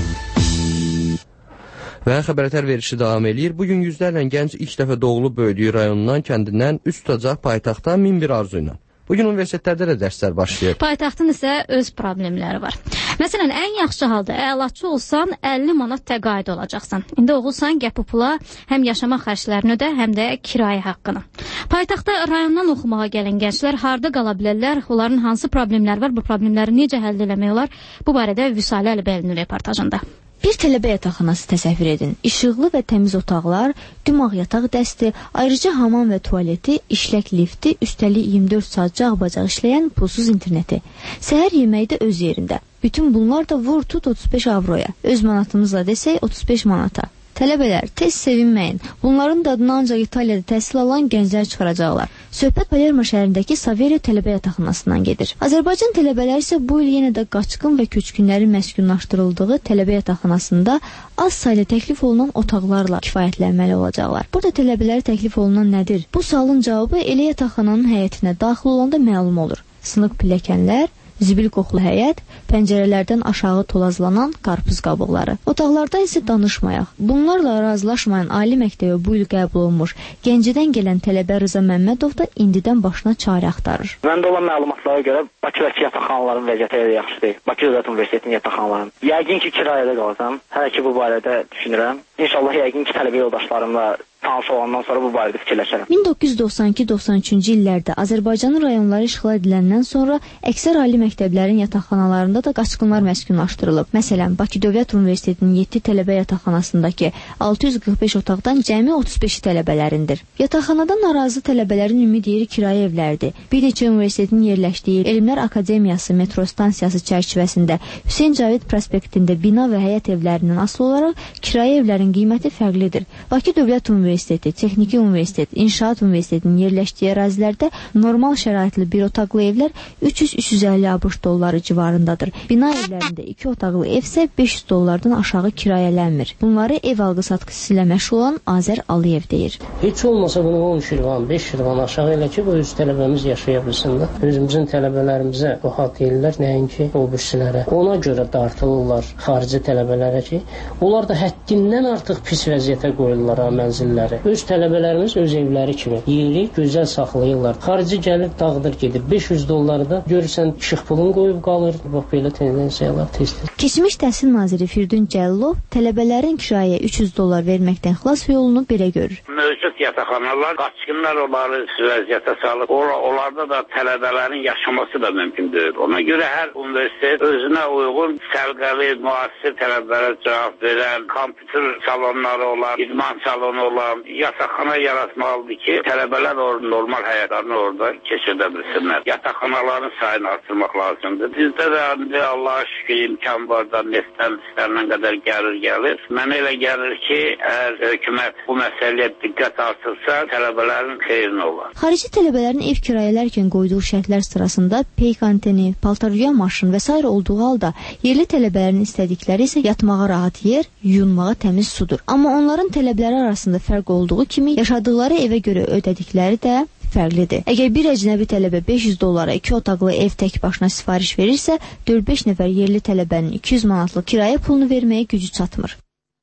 Və xəbər ətər verişi davam eləyir. Bugün yüzlərlə gənc ilk dəfə doğulub böyüdüyü rayonundan, kəndindən üst tutacaq paytaxta min bir arzu ilə. Bugün universitetlərdə də dərslər başlayır. Paytaxtın isə öz problemləri var. Məsələn, ən yaxşı halda əlaçı olsan əlli manat təqaüd olacaqsan. İndi oğulsan gəp pula həm yaşama xərclərini ödə, həm də kirayə haqqını. Paytaxtda rayondan oxumağa gələn gənclər harda qala bilərlər? Onların hansı problemləri var? Bu problemləri necə həll etmək olar? Bu barədə Vüsalə Əlibəlinin reportajında. Bir tələbə yataqxanası təsəvvür edin. İşıqlı və təmiz otaqlar, dümağ yataq dəsti, ayrıca hamam və tualeti, işlək lifti, üstəlik iyirmi dörd saat cağ-bacaq işləyən pulsuz interneti. Səhər yeməyi də öz yerində. Bütün bunlar da vur tut otuz beş avroya. Öz manatımızla desək otuz beş manata. Tələbələr, tez sevinməyin. Bunların dadını ancaq İtaliyada təhsil alan gənclər çıxaracaqlar. Söhbət Palermo şəhərindəki Saverio tələbə yataqxanasından gedir. Azərbaycan tələbələri isə bu il yenə də qaçqın və köçkünlərin məskunlaşdırıldığı tələbə yataqxanasında az sayda təklif olunan otaqlarla kifayətlənməli olacaqlar. Burada tələbələrə təklif olunan nədir? Bu sualın cavabı elə yataqxananın həyətinə daxil olanda məlum olur. Sınıq pilləkənlər, zibil qoxulu həyət, pəncərələrdən aşağı tolazlanan qarpız qabıqları. Otaqlardan isə danışmayaq. Bunlarla razılaşmayan ali məktəbə bu il qəbul olmuş Gəncədən gələn tələbə Rıza Məmmədov da indidən başına çarə axtarır. Məndə olan məlumatlara görə Bakıdakı yataqxanaların vəziyyəti elə yaxşı deyil. Bakı Dövlət Universitetinin yataqxanalarının. Yəqin ki, kirayədə qalacam. Hələ ki, bu barədə düşünürəm. İnşallah yəqin ki, tələbə yoldaşlarımla tanış olandan sonra bu barədə fikirləşərəm. min doqquz yüz doxsan iki doxsan üçüncü illərdə Azərbaycanın rayonları işğal ediləndən sonra əksər ali məktəblərin yataqxanalarında da qaçqınlar məskunlaşdırılıb. Məsələn, Bakı Dövlət Universitetinin yeddi tələbə yataqxanasındakı altı yüz qırx beş otaqdan cəmi otuz beşi tələbələrindir. Yataqxanadan narazı tələbələrin ümid yeri kirayə evlərdir. Bir neçə universitetin yerləşdiyi Elmlər Akademiyası metro stansiyası çərçivəsində Hüseyn Cavid prospektində bina və həyət evlərindən asılı olaraq kirayə evlərin qiyməti fərqlidir. Bakı Dövlət Universiteti Universiteti, Texniki Universitet, İnşaat Universitetinin yerləşdiyi ərazilərdə normal şəraitli bir otaqlı evlər üç yüz üç yüz əlli ABŞ dolları civarındadır. Bina evlərində iki otaqlı ev isə beş yüz dollardan aşağı kirayələnmir. Bunları ev alqı-satqısı ilə məşğul olan Azər Aliyev deyir. Heç olmasa bunu on şirvan, beş şirvan aşağı elə ki, bu öz tələbəmiz yaşaya bilsin də. Özümüzün tələbələrimizə rahat deyirlər, nəinki o birisilərə. Ona görə dartılırlar xarici tələbələrə ki, onlar da həddindən artıq pis vəziyyətə qoyurlar mənzillər. Öz tələbələrimiz öz evləri kimi yeri gözəl saxlayırlar. Xarici gəlir, dağıdır, gedir. beş yüz dolları da görürsən işıq pulunu qoyub qalır. Bax, belə tendensiyalar tezdir. Keçmiş Təhsil naziri Firdun Cəllov tələbələrin kirayəyə üç yüz dollar verməkdən xilas yolunu belə görür. Mövcud yataqxanalar qaçqınlar onları vəziyyətə salıb. Onlarda da tələbələrin yaşaması da mümkün deyil. Ona görə hər universitet özünə uyğun sərqəli, müasir tələbələrə cavab verən, kompüter salonları olan, idman salonu olan yataqxana yaratmalıdır ki, tələbələr normal həyatlarını orada keçirdə bilsinlər. Yataqxanaların sayını artırmaq lazımdır. Bizdə də Allah'a şükür imkan var da neftdən istənilən qədər gəlir gəlir. Mənə elə gəlir ki, əgər hökumət bu məsələyə diqqət artırsa, tələbələrin xeyrinə olar. Xarici tələbələrin ev kirayələrkən qoyduğu şərtlər sırasında peyk anteni, paltaryuyan maşın və s. olduğu halda yerli tələbələrin istədikləri isə yatmağa rahat yer, yuyunmağa təmiz sudur. Amma onların tələbləri arasında fərq olduğu kimi yaşadıkları evə görə ödədikləri də fərqlidir. Əgər bir əcnəbi tələbə beş yüz dollara iki otaqlı ev tək başına sifariş verirsə, dörd beş nəfər yerli tələbənin iki yüz manatlıq kirayə pulunu verməyə gücü çatmır.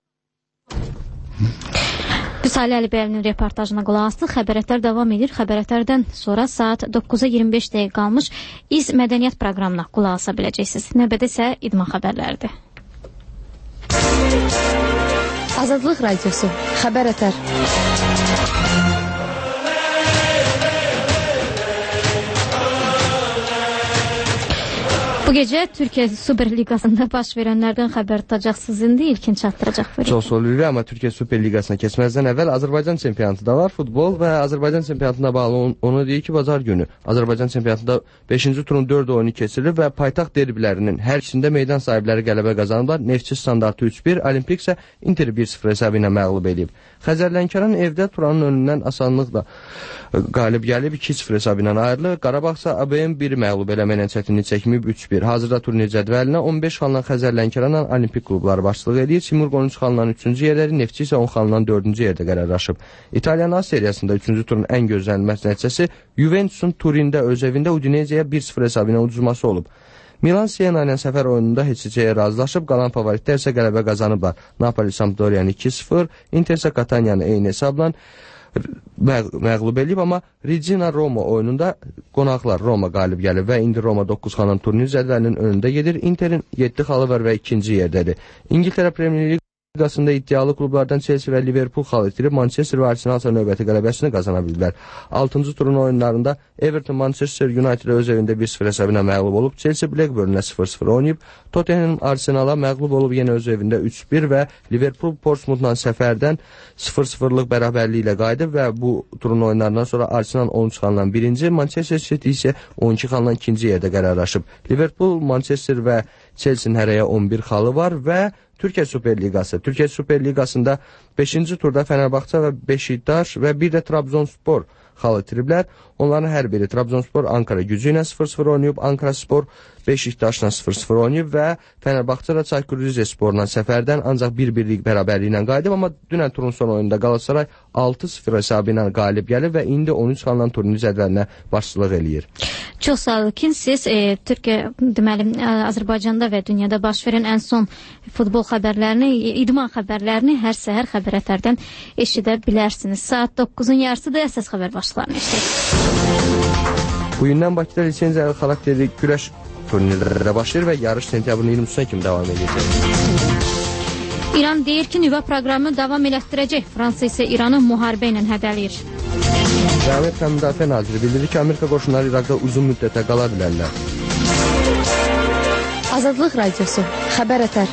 Vüsalə Əlibəlinin reportajına qulaq asdıq. Xəbərətlər davam edir. Xəbərətlərdən sonra saat doqquza iyirmi beş dəqiqə qalmış İz Mədəniyyət proqramına qulaq asa biləcəksiniz. Növbədə isə idman xəbərləridir. Azadlıq Radiosu, xəbər ətər. Bu gecə Türkiyə Super Liqasında baş verənlərdən xəbər tutacaqsınız. İndi ilkin çatdıracaq. Çox sağ olun. Amma Türkiyə Super Liqasına keçməzdən əvvəl Azərbaycan çempionatı da var, futbol və Azərbaycan çempionatına bağlı onu deyir ki, bazar günü Azərbaycan çempionatında beşinci turun dörd oyunu keçirilir və paytaxt derbilərinin hər ikisində meydan sahibləri qələbə qazanıblar. Neftçi Standartı üç bir, Olimpik isə Inter bir sıfır hesabı ilə məğlub edib. Xəzərlənkaran evdə Turanın önündən asanlıqla qalib gəlib iki sıfır hesabı ilə ayrılır. Qarabağ isə A B M bir məğlub eləməklə çətinlik çəkməyib üç bir. bir. Hazırda turnir cədvəlinə on beş xalla Xəzər Lənkəranla Olimpik klubları başçılıq edir. Simurq on üç xalla üçüncü yerləri, Neftçi isə on xalla dördüncü yerdə qərarlaşıb. İtaliyanın A seriyasında üçüncü turun ən gözlənilməz nəticəsi Juventusun Turində öz evində Udinese'yə bir sıfır hesabı ilə uduzması olub. Milan Siena ilə səfər oyununda heç içəyə razılaşıb, qalan favoritlər isə qələbə qazanıblar. Napoli Sampdoriyanı iki sıfır, Inter isə Kataniyanı eyni hesabla məğlub edib, amma Regina Roma oyununda qonaqlar Roma qalib gəlib və indi Roma doqquz xalla turnir cədvəlinin önündə gedir. Interin yeddi xalı var və ikinci yerdədir. İngiltərə Premier Liqasında iddialı klublardan Chelsea və Liverpool xal itirib, Manchester və Arsenal isə növbəti qələbəsini qazana biliblər. altıncı turun oyunlarında Everton Manchester United öz evində bir sıfır hesabı ilə məğlub olub, Chelsea Blackburn-ə sıfır sıfır oynayıb, Tottenham Arsenal'a məğlub olub yenə öz evində üç bir və Liverpool Portsmouth'la səfərdən sıfır sıfırlıq bərabərliyi ilə qayıdıb və bu turun oyunlarından sonra Arsenal on üç xalla birinci, Manchester City isə on iki xalla ikinci yerdə qərarlaşıb. Liverpool, Manchester və Chelsea-nin hərəyə on bir xalı var və Türkiyə Super Liqası. Türkiyə Super Liqasında beşinci turda Fenerbahçe və Beşiktaş və bir də Trabzonspor xal itiriblər. Onların hər biri Trabzonspor Ankara Gücü ilə sıfır sıfır oynayıb, Ankara Spor Beşiktaşla sıfır sıfır oynayıb və Fenerbahçe və Çaykur Rizesporla səfərdən ancaq bir birlik bərabərliyi ilə qayıdıb, amma dünən turun son oyununda Galatasaray altı sıfır hesabı ilə qalib gəlib və indi on üç xalla turnir cədvəlinə başçılıq eləyir. Çox sağ olun ki, siz e, Türkiyə, deməli, Azərbaycanda və dünyada baş verən ən son futbol xəbərlərini, idman xəbərlərini hər səhər Xəbər Ətərdən eşidə bilərsiniz. Saat doqquzun yarısıdır, əsas xəbər başlıqlarını eşidik. Bugündən Bakıda lisenziyalı xarakterli güləş turnirlərdə başlayır və yarış sentyabrın iyirmisine kimi davam edəcək. İran deyir ki, nüvə proqramını davam elətdirəcək. Fransa isə İranı müharibə ilə hədələyir. Amerika Müdafiə Naziri bildirir ki, Amerika qoşunları İraqda uzun müddətə qala bilərlər. Azadlıq Radiosu, Xəbər Ətər.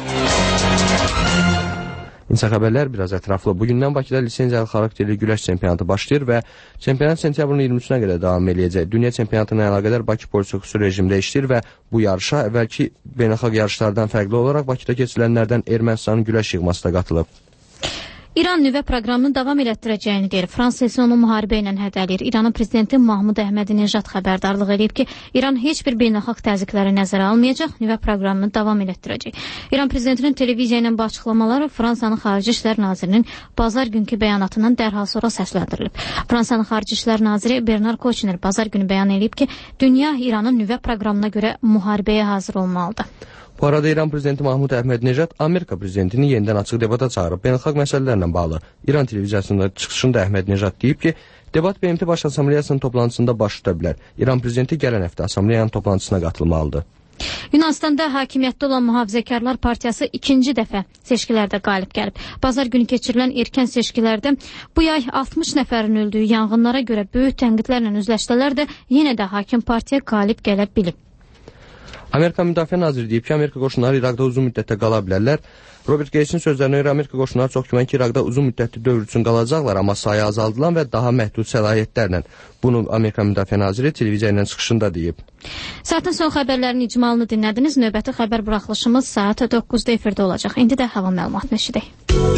İnsan xəbərlər biraz ətraflı. Bugündən Bakıda lisenziyalı xarakterli güləş çempionatı başlayır və çempionat sentyabrın iyirmisine qədər davam eləyəcək. Dünya çempionatına əlaqədar Bakı polisi xüsusi rejimdə işləyir və bu yarışa əvvəlki beynəlxalq yarışlardan fərqli olaraq Bakıda keçirilənlərdən Ermənistanın güləş yığması da qatılıb. İran nüvə proqramını davam elətdirəcəyini deyir. Fransa isə onu müharibə ilə hədələyir. İranın prezidenti Mahmud Əhmədinejad xəbərdarlıq edib ki, İran heç bir beynəlxalq təzyiqləri nəzərə almayacaq, nüvə proqramını davam elətdirəcək. İran prezidentinin televiziya ilə bu açıqlamaları Fransanın Xarici İşlər Nazirinin bazar günkü bəyanatından dərhal sonra səsləndirilib. Fransanın Xarici İşlər Naziri Bernard Kouchner bazar günü bəyan edib ki, dünya İranın nüvə proqramına görə müharibəyə hazır olmalıdır. Bu arada İran prezidenti Mahmud Əhmədinejad Amerika prezidentini yenidən açıq debata çağırıb beynəlxalq məsələlərlə bağlı. İran televiziyasında çıxışında Əhmədinejad deyib ki, debat B M T Baş Assambleyasının toplantısında baş tuta bilər. İran prezidenti gələn həftə Assambleyanın toplantısına qatılmalıdır. Yunanistanda hakimiyyətdə olan Mühafizəkarlar Partiyası ikinci dəfə seçkilərdə qalib gəlib. Bazar günü keçirilən erkən seçkilərdə bu yay altmış nəfərin öldüyü yanğınlara görə böyük tənqidlərlə üzləşdilər də yenə də hakim partiya qalib gələ bilib. Amerika Müdafiə Naziri deyib ki, Amerika qoşunları İraqda uzun müddətdə qala bilərlər. Robert Gatesin sözlərinə görə Amerika qoşunları çox güman ki, İraqda uzun müddətli dövr üçün qalacaqlar, amma sayı azaldılan və daha məhdud səlahiyyətlərlə. Bunu Amerika Müdafiə Naziri televiziya ilə çıxışında deyib. Saatın son xəbərlərinin icmalını dinlədiniz. Növbəti xəbər buraxılışımız saat doqquzda efirdə olacaq. İndi də hava məlumatını eşidək.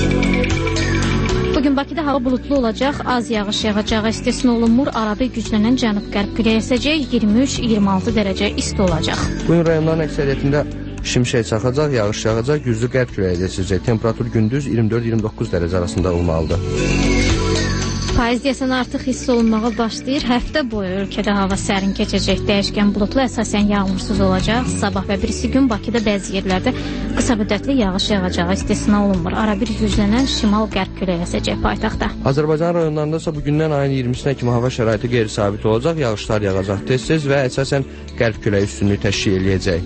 Bugün Bakıda hava bulutlu olacaq, az yağış yağacağı istisna olunmur, arabə güclənən cənub-qərb küləyi əsəcək, iyirmi üç iyirmi altı dərəcə isti olacaq. Bugün rayonların əksəriyyətində şimşək çaxacaq, yağış yağacaq, güclü qərb küləyi əsəcək. Temperatur gündüz iyirmi dörd iyirmi doqquz dərəcə arasında olmalıdır. Payız deyəsən artıq hiss olunmağa başlayır. Həftə boyu ölkədə hava sərin keçəcək. Dəyişkən bulutlu, əsasən yağmursuz olacaq. Sabah və birisi gün Bakıda bəzi yerlərdə qısa müddətli yağış yağacağı istisna olunmur. Arabir güclənən şimal-qərb küləyi əsəcək paytaxtda. Azərbaycan rayonlarında isə bugündən ayın iyirmisine kimi hava şəraiti qeyri-sabit olacaq. Yağışlar yağacaq tez-tez və əsasən qərb küləyi üstünlüyü təşkil edəcək.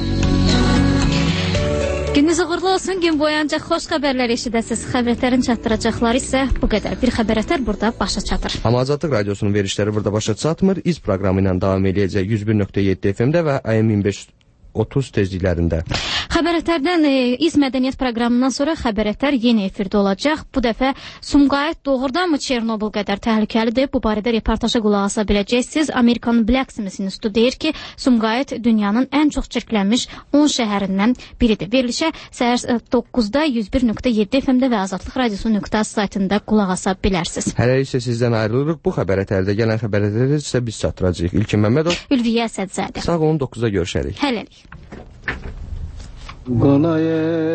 Gününüz uğurlu olsun, gün boyunca xoş xəbərlər eşidəsiniz. Xəbərlərin çatdıracaqları isə bu qədər. Bir Xəbər Ətər burada başa çatır. Amma Azadlıq Radiosunun verişləri burada başa çatmır. İz proqramı ilə davam edəcək yüz bir nöqtə yeddi F M-də və A M iyirmi beş otuz tezliklərində. Xəbər Ətərdən e, İz Mədəniyyət proqramından sonra Xəbər Ətər yeni efirdə olacaq. Bu dəfə Sumqayıt doğrudanmı Çernobıl qədər təhlükəlidir? Bu barədə reportaja qulaq asa biləcəksiniz. Amerikan Blacksmith institutu deyir ki, Sumqayıt dünyanın ən çox çirklənmiş on şəhərindən biridir. Verilişə səhər doqquzda yüz bir nöqtə yeddi F M-də və Azadlıq Radiosu nöqtə az saytında qulaq asa bilərsiniz. Hələlik isə sizdən ayrılırıq. Bu Xəbər Ətərdə gələn xəbərləri isə biz çatdıracağıq. İlkin Məmmədov, Ülviyə Əsədzadə. Sağ olun, doqquzda görüşərik. Hələlik. Qalay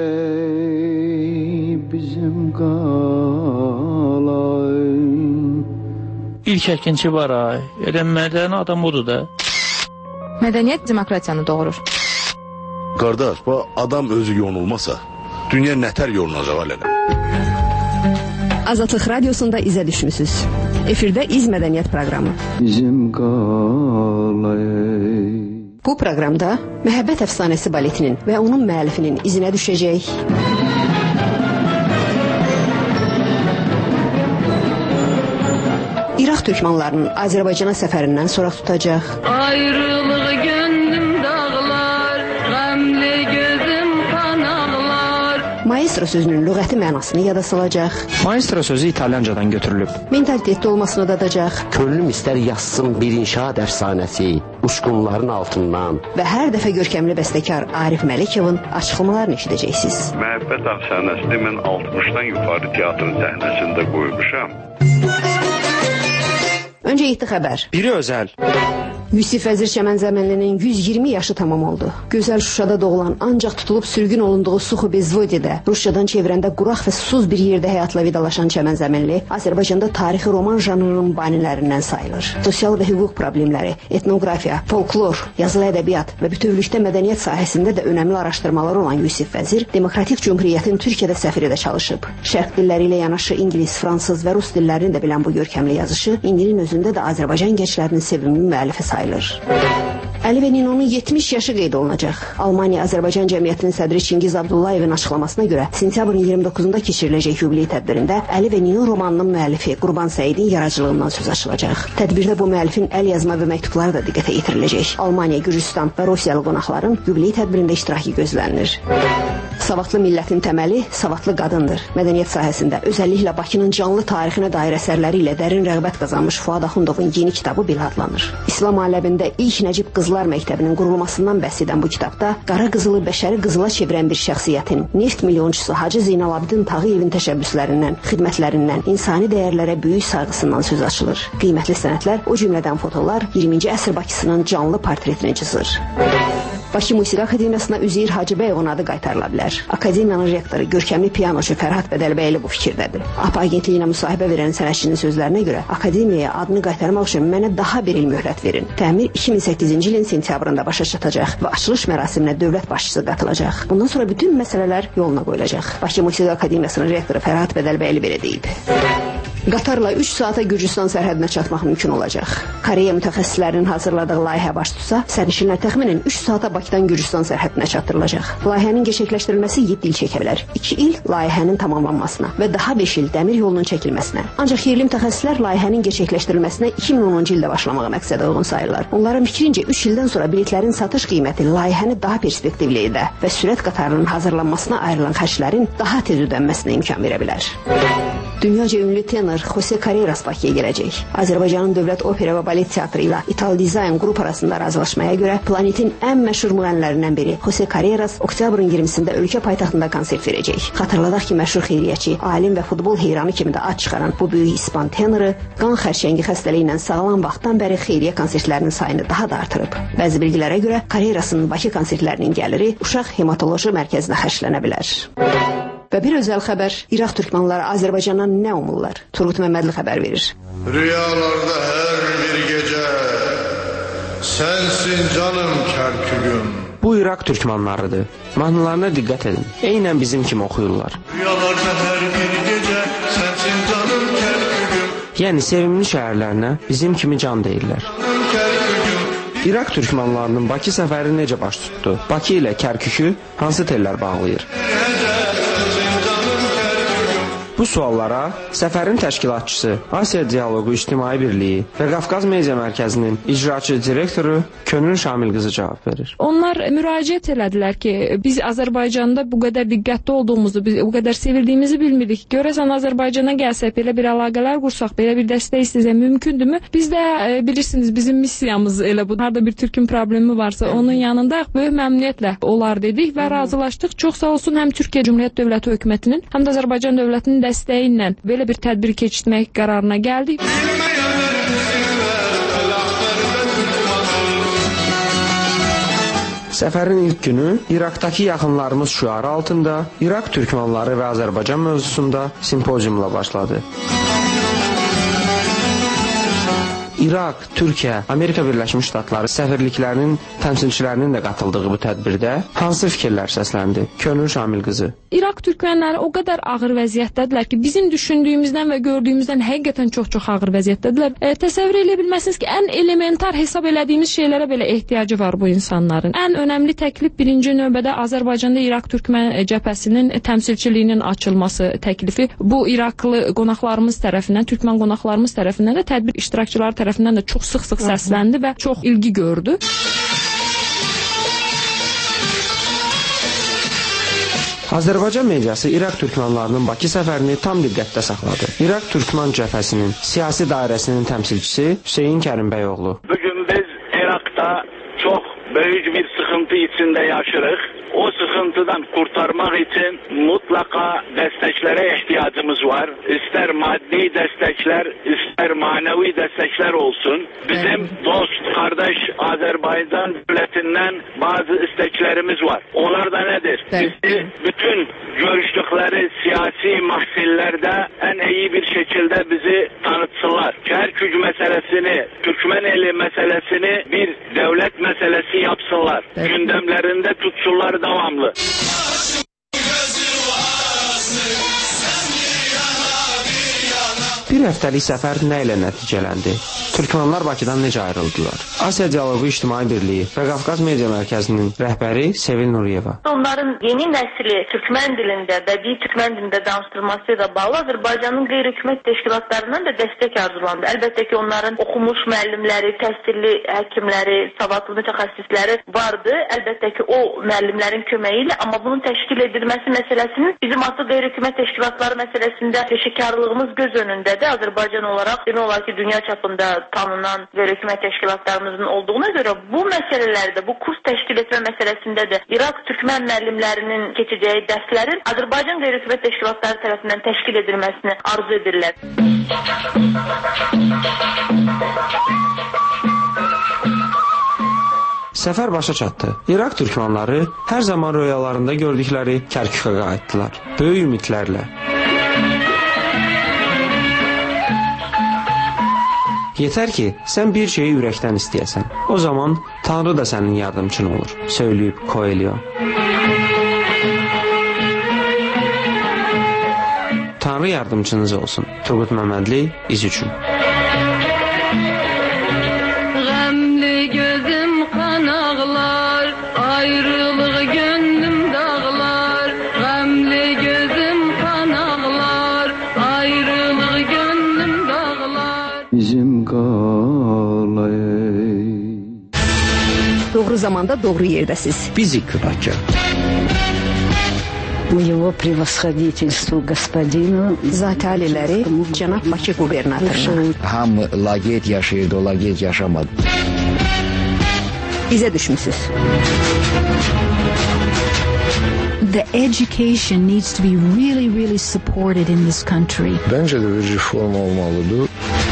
bizim qalay. İlk əkinçi var ay. Elə mədəni adam odur da. Mədəniyyət demokratiyanı doğurur. Qardaş, bu adam özü yonulmasa, dünya nətər yolunacaq hələ. Azadlıq Radiosunda izə düşmüsünüz. Efirdə İz Mədəniyyət proqramı. Bizim qalay. Bu proqramda Məhəbbət əfsanəsi baletinin və onun müəllifinin izinə düşəcək. İraq türkmanlarının Azərbaycana səfərindən soraq tutacaq. Ayrılığı gönlüm dağlar, qəmli gözüm kanağlar. Maestro sözünün lüğəti mənasını yada salacaq. Maestro sözü İtalyancadan götürülüb. Mentalitetdə olmasını dadacaq. Könlüm istər yazsın bir inşaat əfsanəsi, uçqunların altından. Və hər dəfə görkəmli bəstəkar Arif Məlikovun açıqlamalarını eşidəcəksiniz. Məhəbbət əfsanəsini mən altmışdan yuxarı teatrın səhnəsində qoymuşam. Öncə yeddi xəbər. Biri özəl. Yusif Vəzir Çəmənzəminlinin yüz iyirmi yaşı tamam oldu. Gözəl Şuşada doğulan, ancaq tutulub sürgün olunduğu Suxu-Bezvodidə, Rusiyadan çevirəndə quraq və susuz bir yerdə həyatla vidalaşan Çəmənzəminli Azərbaycanda tarixi roman janrının banilərindən sayılır. Sosial və hüquq problemləri, etnografiya, folklor, yazılı ədəbiyyat və bütövlükdə mədəniyyət sahəsində də önəmli araşdırmalar olan Yusif Vəzir Demokratik Cümhuriyyətin Türkiyədə səfiri də çalışıb. Şərq dilləri ilə yanaşı ingilis, fransız və rus dillərini də bilən bu görkəmli yazışı indinin özündə də Azərbaycan gənclərinin sevimli müəllifi sayılır. Əli və Ninonun yetmiş yaşı qeyd olunacaq. Almaniya Azərbaycan Cəmiyyətinin sədri Çingiz Abdullayevin açıqlamasına görə sentyabrın iyirmi doqquzunda keçiriləcək yubiley tədbirində Əli və Nino romanının müəllifi Qurban Səidin yaradıcılığından söz açılacaq. Tədbirdə bu müəllifin əl yazma və məktubları da diqqətə yetiriləcək. Almaniya, Gürcüstan və Rusiyalı qonaqların yubiley tədbirində iştirakı gözlənilir. Savadlı millətin təməli savadlı qadındır. Mədəniyyət sahəsində özəlliklə Bakının canlı tarixinə dair əsərləri ilə dərin rəğbət qazanmış Fuad Axundovun yeni kitabı belə adlanır. İslam aləmində ilk Nəcib Qızlar Məktəbinin qurulmasından bəhs edən bu kitabda qara qızılı bəşəri qızıla çevirən bir şəxsiyyətin, neft milyonçusu Hacı Zeynalabdin Tağıyevin təşəbbüslərindən, xidmətlərindən, insani dəyərlərə böyük sayğısından söz açılır. Qiymətli sənədlər, o cümlədən fotolar iyirminci əsr Bakısının canlı portretini çizir. Bakı Musiqi Akademiyasına Üzeyir Hacıbəyovun adı qaytarıla bilər. Akademiyanın rektoru, görkəmli pianoçu Fərhad Bədəlbəyli bu fikirdədir. A P A agentliyinə müsahibə verən sənətçinin sözlərinə görə akademiyaya adını qaytarmaq üçün mənə daha bir il möhlət verin. Təmir iki min səkkizinci ilin sentyabrında başa çatacaq və açılış mərasiminə dövlət başçısı qatılacaq. Bundan sonra bütün məsələlər yoluna qoyulacaq. Bakı Musiqi Akademiyasının rektoru Fərhad Bədəlbəyli belə deyib. Qatarla üç saata Gürcüstan sərhədinə çatmaq mümkün olacaq. Koreya mütəxəssislərinin hazırladığı layihə baş tutsa, sərnişinlər təxminən üç saata Bakıdan Gürcüstan sərhədinə çatdırılacaq. Layihənin gerçəkləşdirilməsi yeddi il çəkə bilər. iki il layihənin tamamlanmasına və daha beş il dəmir yolunun çəkilməsinə. Ancaq yerli mütəxəssislər layihənin gerçəkləşdirilməsinə iki min onuncu ildə başlamağı məqsədə uyğun sayırlar. Onların fikrincə üç ildən sonra biletlərin satış qiyməti layihəni daha perspektivli edə və sürət qatarının hazırlanmasına ayrılan xərclərin daha tez ödənməsinə imkan verə bilər. Dünyaca ünlü tenor Jose Carreras Bakıya gələcək. Azərbaycanın Dövlət Opera və Balet Teatrı ilə İtal Dizayn qrup arasında razılaşmaya görə planetin ən məşhur müğənnilərindən biri Jose Carreras oktyabrın iyirmisində ölkə paytaxtında konsert verəcək. Xatırladaq ki, məşhur xeyriyyəçi, alim və futbol heyranı kimi də ad çıxaran bu böyük İspan tenoru qan xərçəngi xəstəliyi ilə sağlam vaxtdan bəri xeyriyyə konsertlərinin sayını daha da artırıb. Bəzi bilgilərə görə Carrerasın Bakı konsertlərinin gəliri uşaq hematoloji mərkəzinə xərclənə bilər. Və bir özəl xəbər, İraq türkmanları Azərbaycandan nə umurlar? Turgut Məmmədli xəbər verir. Rüyalarda hər bir gecə sənsin canım kərkülüm. Bu İraq türkmanlarıdır. Mahnılarına diqqət edin. Eynən bizim kimi oxuyurlar. Rüyalarda hər bir gecə sənsin canım kərkülüm. Yəni sevimli şəhərlərinə bizim kimi can deyirlər. İraq türkmanlarının Bakı səfəri necə baş tutdu? Bakı ilə Kərkükü hansı tellər bağlayır? Bu suallara səfərin təşkilatçısı, Asiya Dialoqu İctimai Birliyi və Qafqaz Media Mərkəzinin icraçı direktoru Könül Şamil qızı cavab verir. Onlar müraciət elədilər ki, biz Azərbaycanda bu qədər diqqətli olduğumuzu, biz bu qədər sevildiyimizi bilmirik. Görəsən Azərbaycana gəlsək, belə bir əlaqələr qursaq, belə bir dəstək istəsək mümkündürmü? Biz də e, bilirsiniz, bizim missiyamız elə bu. Harda bir türkün problemi varsa, onun yanında böyük məmnuniyyətlə olar dedik və razılaşdıq. Çox sağ olsun həm Türkiyə Cümhuriyyət Dövləti hökumətinin, həm də Azərbaycan dövlətinin dəstəyi ilə belə bir tədbir keçirmək qərarına gəldik. Səfərin ilk günü İraqdakı yaxınlarımız şüarı altında İraq türkmanları və Azərbaycan mövzusunda simpoziumla başladı. İraq, Türkiyə, Amerika Birləşmiş Ştatları səfirliklərinin təmsilçilərinin də qatıldığı bu tədbirdə hansı fikirlər səsləndi? Könül Şamil qızı. İraq türkmənləri o qədər ağır vəziyyətdədirlər ki, bizim düşündüyümüzdən və gördüyümüzdən həqiqətən çox-çox ağır vəziyyətdədirlər. E, təsəvvür edə bilməsiniz ki, ən elementar hesab elədiyimiz şeylərə belə ehtiyacı var bu insanların. Ən önəmli təklif birinci növbədə Azərbaycanda İraq türkmən cəbhəsinin təmsilçiliyinin açılması təklifi. Bu İraqlı qonaqlarımız tərəfindən, türkmən qonaqlarımız tərəfindən də tədbir iştirakçıları tərəfindən də çox sıx-sıx səsləndi və çox ilgi gördü. Azərbaycan mediası İraq türkmanlarının Bakı səfərini tam diqqətdə saxladı. İraq türkman cəbhəsinin siyasi dairəsinin təmsilçisi Hüseyin Kərimbəyoğlu. Bugün biz Irak'ta çok büyük bir sıkıntı içinde yaşırıq. O sıkıntıdan kurtarmak için mutlaka desteklere ihtiyacımız var. İster maddi destekler, ister manevi destekler olsun. Bizim dost, kardeş Azerbaycan devletinden bazı isteklerimiz var. Onlar da nedir? Bizi bütün görüştükleri siyasi mahfillerde en iyi bir şekilde bizi tanıtsınlar. Kerkük meselesini, Türkmeneli meselesini bir devlet meselesi yapsınlar. Gündemlerinde tutsunlar devamlı. Bir həftəlik səfər nə ilə nəticələndi? Türkmanlar Bakıdan necə ayrıldılar? Asiya Dialoqu İctimai Birliyi və Qafqaz Media Mərkəzinin rəhbəri Sevil Nuriyeva. Onların yeni nəsli Türkmen dilində, bədii Türkmen dilində danışdırılması ilə bağlı Azərbaycanın qeyri-hökumət təşkilatlarından da dəstək arzulandı. Əlbəttə ki, onların oxumuş müəllimləri, təhsilli həkimləri, savadlı mütəxəssisləri vardı. Əlbəttə ki, o müəllimlərin köməyi ilə, amma bunun təşkil edilməsi məsələsinin bizim artıq qeyri-hökumət təşkilatları məsələsində peşəkarlığımız göz önündədir. Azərbaycan olaraq demək olar ki, dünya çapında tanınan qeyri-hökumət təşkilatlarımızın olduğuna görə bu məsələlərdə, bu kurs təşkil etmə məsələsində də İraq türkmən müəllimlərinin keçəcəyi dərslərin Azərbaycan qeyri-hökumət təşkilatları tərəfindən təşkil edilməsini arzu edirlər. Səfər başa çatdı. İraq türkmanları hər zaman röyalarında gördükləri Kərkükə qayıtdılar. Böyük ümidlərlə. Yetər ki, sən bir şeyi ürəkdən istəyəsən. O zaman Tanrı da sənin yardımçın olur, söyləyib Coelho. Tanrı yardımçınız olsun. Turgut Məmmədli, İz üçün. Qəmli gözüm qan ağlar, ayrılıq gönlüm dağlar. Qəmli gözüm qan ağlar, ayrılıq gönlüm dağlar. Bizim qalayı. Doğru zamanda doğru yerdəsiz. Bizi Kübakya. Его превосходительству господину Zati aliləri cənab Bakı qubernatoruna. Hamı laqeyd yaşayırdı, o laqeyd yaşamadı. İzə düşmüsüz. The education needs to be really, really supported in this country. Bence de bir reform olmalıdır.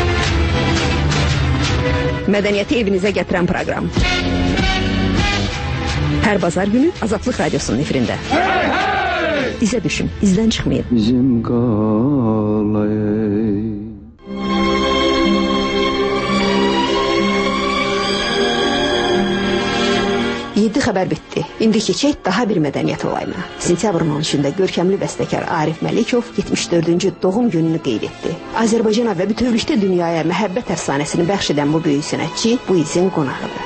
Mədəniyyəti evinizə gətirən proqram. Hər bazar günü Azadlıq Radiosunun efirində. Hey, hey! İzə düşün, izdən çıxmayın. Bizim qalayı. yeddi xəbər bitdi. İndi keçək daha bir mədəniyyət olayına. Sentyabrın on üçündə görkəmli bəstəkar Arif Məlikov yetmiş dördüncü doğum gününü qeyd etdi. Azərbaycana və bütövlükdə dünyaya məhəbbət əfsanəsini bəxş edən bu böyük sənətçi bu izin qonağıdır.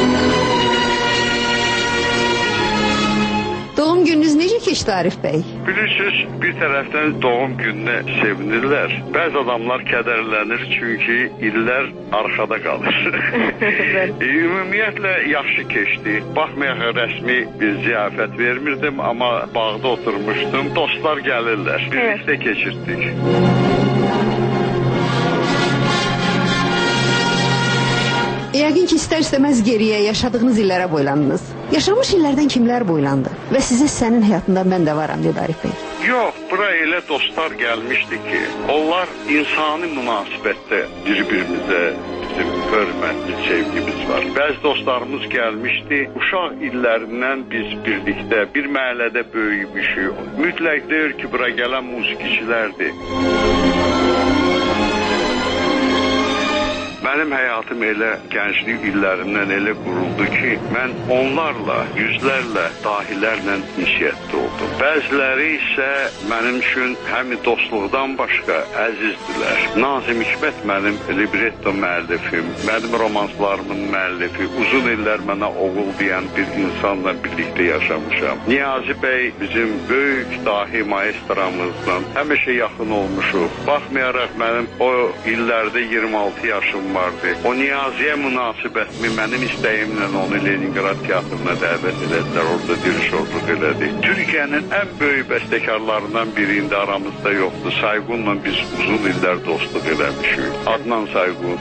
Doğum gününüz necə keçdi Arif bəy? Bilirsiniz, bir tərəfdən doğum gününə sevinirlər. Bəzi adamlar kədərlənir, çünki illər arxada qalır. Ümumiyyətlə yaxşı keçdi. Baxmayaraq rəsmi bir ziyafət vermirdim, amma bağda oturmuşdum. Dostlar gəlirlər. Birlikdə keçirdik. Yəqin ki, istər-istəməz geriyə yaşadığınız illərə boylandınız. Yaşamış illərdən kimlər boylandı? Və sizə sənin həyatında mən də varam, dedi Arif bəy. Yox, bura elə dostlar gəlmişdi ki, onlar insani münasibətdə bir-birimizə bizim hörmətli sevgimiz var. Bəzi dostlarımız gəlmişdi. Uşaq illərindən biz birlikdə bir məhəllədə böyümüşük. Mütləq deyir ki, bura gələn musiqiçilərdir. Mənim həyatım elə gənclik illərimdən elə quruldu ki, mən onlarla, yüzlərlə, dahilərlə ünsiyyətdə oldum. Bəziləri isə mənim üçün həm dostluqdan başqa əzizdirlər. Nazim Hikmət mənim libretto müəllifim, mənim romanslarımın müəllifi, uzun illər mənə oğul deyən bir insanla birlikdə yaşamışam. Niyazi bəy bizim böyük dahi maestramızla həmişə yaxın olmuşuq. Baxmayaraq mənim o illərdə iyirmi altı yaşım vardı. O Niyaziyə münasibətimi mənim istəyimlə onu Leningrad teatrına dəvət elədilər, orada dirişorluq elədi. Türkiyənin ən böyük bəstəkarlarından biri indi aramızda yoxdur. Sayğunla biz uzun illər dostluq eləmişik. Adnan Sayğun.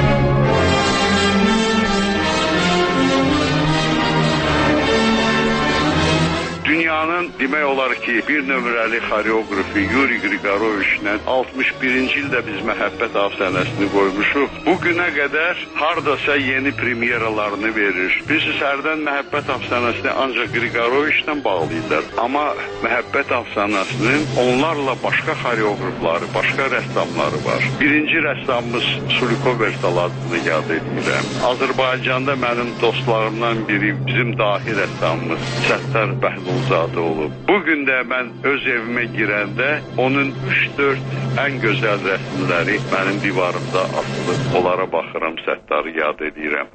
Dünyanın demək olar ki, bir nömrəli xoreografi Yuri Grigorovichlə altmış birinci ildə biz Məhəbbət əfsanəsini qoymuşuq. Bugünə qədər hardasa yeni premyeralarını verir. Biz sərdən Məhəbbət əfsanəsini ancaq Grigorovichlə bağlıydılar. Amma Məhəbbət əfsanəsinin onlarla başqa xoreografları, başqa rəssamları var. Birinci rəssamımız Suliko Versaladını yad edirəm. Azərbaycanda mənim dostlarımdan biri bizim dahi rəssamımız Səttar Bəhlulzadə olub. Bugün də mən öz evimə girəndə onun üç dörd ən gözəl rəsmləri mənim divarımda asılıb. Onlara baxıram, Səttarı yad edirəm.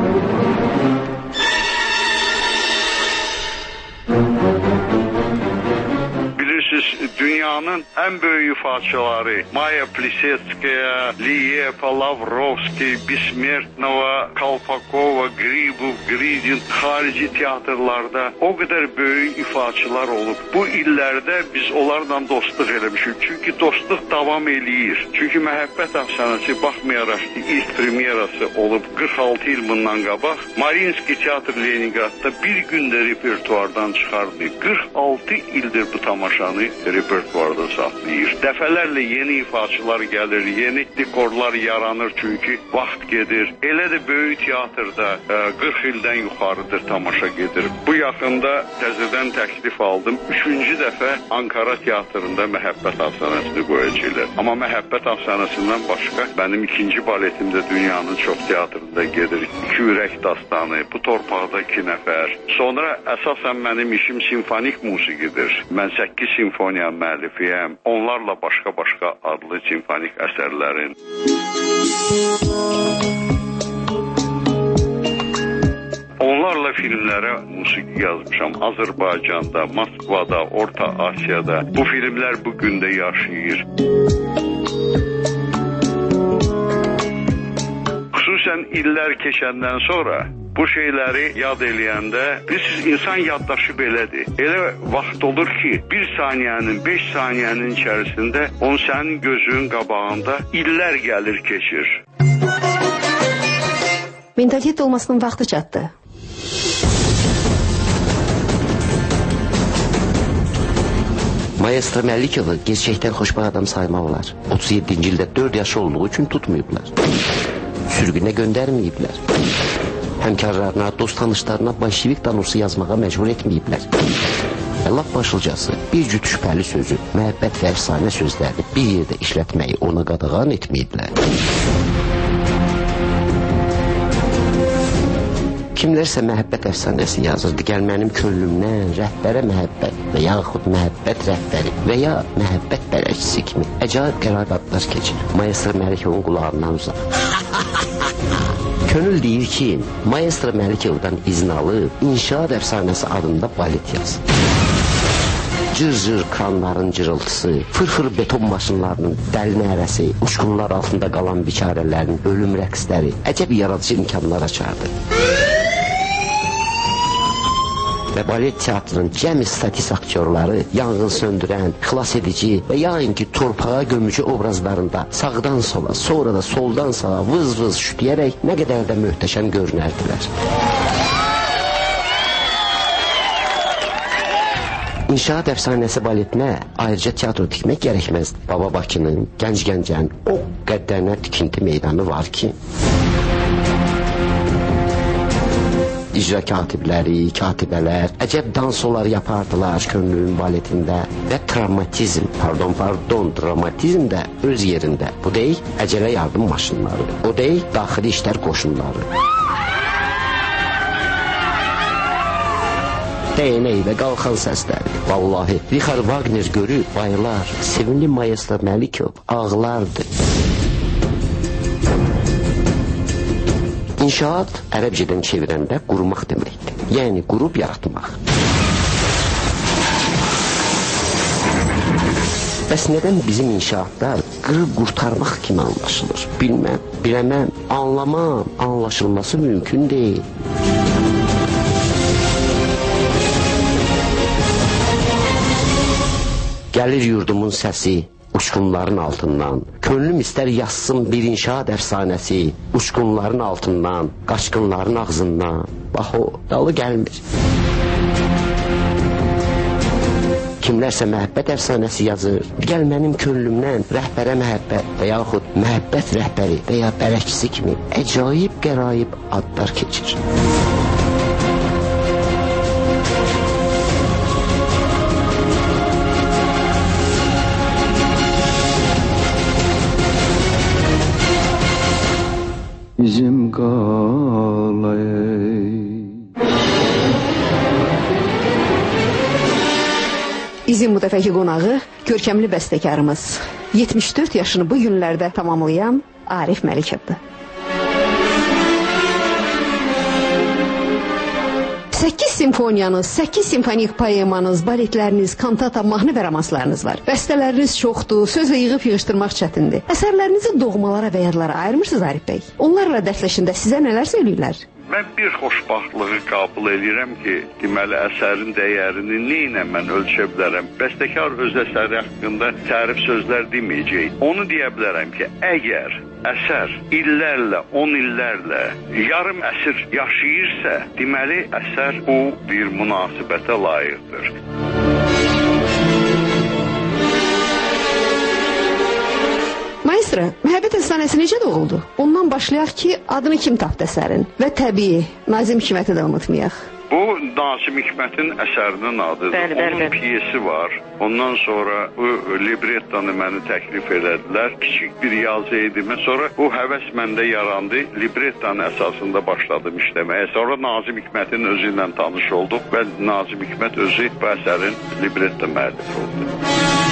Dünyanın ən böyük ifaçıları Maya Plisetskaya, Liye Palavrovski, Bismertnova, Kalpakova, Gribov, Gridin xarici teatrlarda o qədər böyük ifaçılar olub. Bu illərdə biz onlarla dostluq eləmişik. Çünki dostluq davam eləyir. Çünki Məhəbbət əfsanəsi baxmayaraq ki, ilk premyerası olub qırx altı il bundan qabaq, Marinski Teatr Leningradda bir gündə repertuardan çıxardı. qırx altı ildir bu tamaşanı repertuarda saxlayır. Dəfələrlə yeni ifaçılar gəlir, yeni dekorlar yaranır çünki vaxt gedir. Elə də böyük teatrda e, qırx ildən yuxarıdır tamaşa gedir. Bu yaxında təzədən təklif aldım. Üçüncü dəfə Ankara teatrında Məhəbbət əfsanəsini qoyacaqlar. Amma Məhəbbət əfsanəsindən başqa mənim ikinci baletimdə dünyanın çox teatrında gedir. İki ürək dastanı, bu torpaqda iki nəfər. Sonra əsasən mənim işim simfonik musiqidir. Mən səkkiz simfoniya müəllifiyəm. Onlarla başqa-başqa adlı simfonik əsərlərin. Onlarla filmlərə musiqi yazmışam. Azərbaycanda, Moskvada, Orta Asiyada. Bu filmlər bu gündə yaşayır. Xüsusən illər keçəndən sonra bu şeyləri yad eləyəndə biz insan yaddaşı belədir. Elə vaxt olur ki, bir saniyənin, beş saniyənin içərisində onun sənin gözünün qabağında illər gəlir, keçir. Mentalitet olmasının vaxtı çatdı. Maestro Məllikovu gerçəkdən xoşbəxt adam saymaq olar. otuz yeddinci ildə dörd yaşı olduğu üçün tutmayıblar. Sürgünə göndərməyiblər. Həmkarlarına, dost tanışlarına bolşevik danosu yazmağa məcbur etməyiblər. Və lap başlıcası, bir cüt şübhəli sözü, məhəbbət və əfsanə sözlərini bir yerdə işlətməyi ona qadağan etməyiblər. Kimlərsə məhəbbət əfsanəsi yazırdı, gəl mənim könlümdən rəhbərə məhəbbət və yaxud məhəbbət rəhbəri və ya məhəbbət bələkçisi kimi əcaib qərarlar keçir. Maestro Məlikovun qulağından uzaq. Könül deyir ki, Maestro Məlikovdan izin alıb, İnşaat əfsanəsi adında balet yaz. Cır-cır kranların cırıltısı, fır-fır beton maşınlarının dəli nərəsi, uçqunlar altında qalan bikarələrin ölüm rəqsləri əcəb yaradıcı imkanlar açardı. Və balet teatrının cəmi statist aktyorları yanğın söndürən, xilas edici və yayınki torpağa gömücü obrazlarında sağdan sola, sonra da soldan sağa vız-vız şütləyərək nə qədər də möhtəşəm görünərdilər. İnşaat əfsanəsi baletinə ayrıca teatr tikmək gərəkməzdir. Baba Bakının, Gənc Gəncənin o qədərinə tikinti meydanı var ki... icra katibləri, katibələr əcəb dansolar yapardılar könlünün baletində və travmatizm, pardon, pardon, travmatizm də öz yerində. Bu deyil, əcələ yardım maşınları, o deyil, daxili işlər qoşunları. Değnek və qalxan səsləri. Vallahi, Richard Wagner görüb bayılar, sevimli maestro Məlikov ağlardı. İnşaat ərəbcədən çevirəndə qurmaq deməkdir. Yəni qurub yaratmaq. Bəs nədən bizim inşaatlar qırıb qurtarmaq kimi anlaşılır? Bilməm, biləməm, anlamam, anlaşılması mümkün deyil. Gəlir yurdumun səsi, uçqunların altından. Könlüm istər yazsın bir inşaat əfsanəsi, uçqunların altından, qaçqınların ağzından. Bax o, dalı gəlmir. Kimlərsə məhəbbət əfsanəsi yazır. Gəl mənim könlümdən rəhbərə məhəbbət və yaxud məhəbbət rəhbəri və ya bərəkçisi kimi əcayib qəraib adlar keçir. Bizim qalay. İzin bu dəfəki qonağı görkəmli bəstəkarımız yetmiş dörd yaşını bu günlərdə tamamlayan Arif Məlikovdur. səkkiz simfoniyanız, səkkiz simfonik poemanız, baletləriniz, kantata, mahnı və romanslarınız var. Bəstələriniz çoxdur, sözlə yığıb yığışdırmaq çətindir. Əsərlərinizi doğmalara və yadlara ayırmırsınız Arif bəy. Onlarla dərsləşində sizə nələr söyləyirlər? Mən bir xoşbaxtlığı qəbul edirəm ki, deməli əsərin dəyərini nə mən ölçə bilərəm. Bəstəkar öz əsəri haqqında tərif sözlər deməyəcək. Onu deyə bilərəm ki, əgər əsər illərlə, on illərlə, yarım əsr yaşayırsa, deməli əsər o bir münasibətə layiqdir. Maestro, məhəbbət əfsanəsi necə doğuldu? Ondan başlayaq ki, adını kim tapdı əsərin? Və təbii, Nazim Hikməti də unutmayaq. Bu, Nazim Hikmətin əsərinin adıdır. Bəli, bəli, Onun piyesi var. Ondan sonra bu librettanı mənə təklif elədilər. Kiçik bir yazı idi. Sonra bu həvəs məndə yarandı. Librettanın əsasında başladım işləməyə. Sonra Nazim Hikmətin özü ilə tanış olduq və Nazim Hikmət özü bu əsərin libretto müəllifi oldu.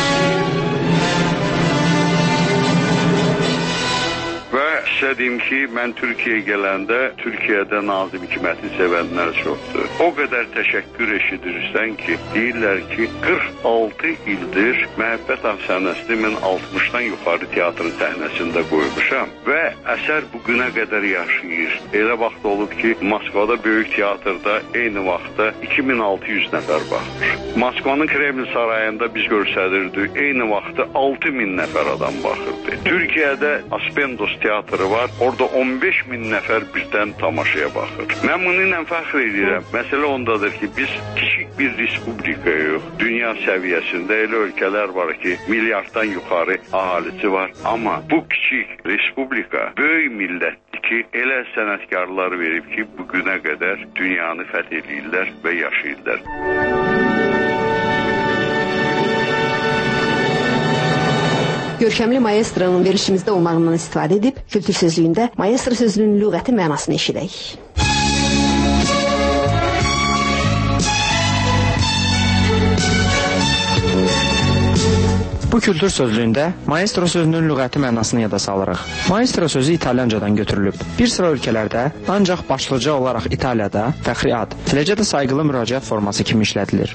Sizə deyim ki, mən Türkiyəyə gələndə Türkiyədə Nazim Hikməti sevənlər çoxdur. O qədər təşəkkür eşidirsən ki, deyirlər ki, qırx altı ildir məhəbbət əfsanəsini mən altmışdan yuxarı teatrın səhnəsində qoymuşam və əsər bugünə qədər yaşayır. Elə vaxt olub ki, Moskvada böyük teatrda eyni vaxtda iki min altı yüz nəfər baxır. Moskvanın Kreml sarayında biz görsədirdik, eyni vaxtda altı min nəfər adam baxırdı. Türkiyədə Aspendos teatrı var, orada on beş min nəfər birdən tamaşaya baxır. Mən bunu ilə fəxr edirəm. Məsələ ondadır ki, biz kiçik bir respublika yox. Dünya səviyyəsində elə ölkələr var ki, milyarddan yuxarı əhalisi var. Amma bu kiçik respublika böyük millətdir ki, elə sənətkarlar verib ki, bugünə qədər dünyanı fəth edirlər və yaşayırlar. Görkəmli maestronun verilişimizdə olmağından istifadə edib, kültür sözlüyündə maestro sözünün lüğəti mənasını eşidək. Bu kültür sözlüyündə maestro sözünün lüğəti mənasını yada salırıq. Maestro sözü İtalyancadan götürülüb. Bir sıra ölkələrdə, ancaq başlıca olaraq İtaliyada fəxri ad, eləcə də sayğılı müraciət forması kimi işlədilir.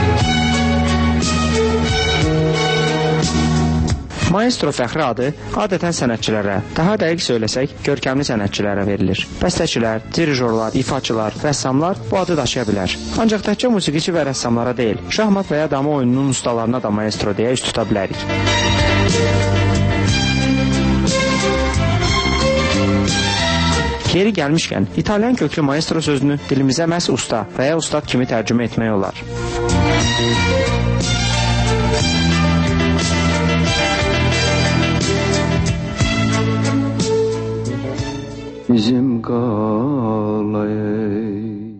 Maestro fəxri adı adətən sənətçilərə, daha dəqiq söyləsək, görkəmli sənətçilərə verilir. Bəstəçilər, dirijorlar, ifaçılar, rəssamlar bu adı daşıya bilər. Ancaq təkcə musiqiçi və rəssamlara deyil, şahmat və ya dama oyununun ustalarına da maestro deyə üst tuta bilərik. Yeri gəlmişkən, İtalyan köklü maestro sözünü dilimizə məhz usta və ya ustad kimi tərcümə etmək olar. Bizim qalay.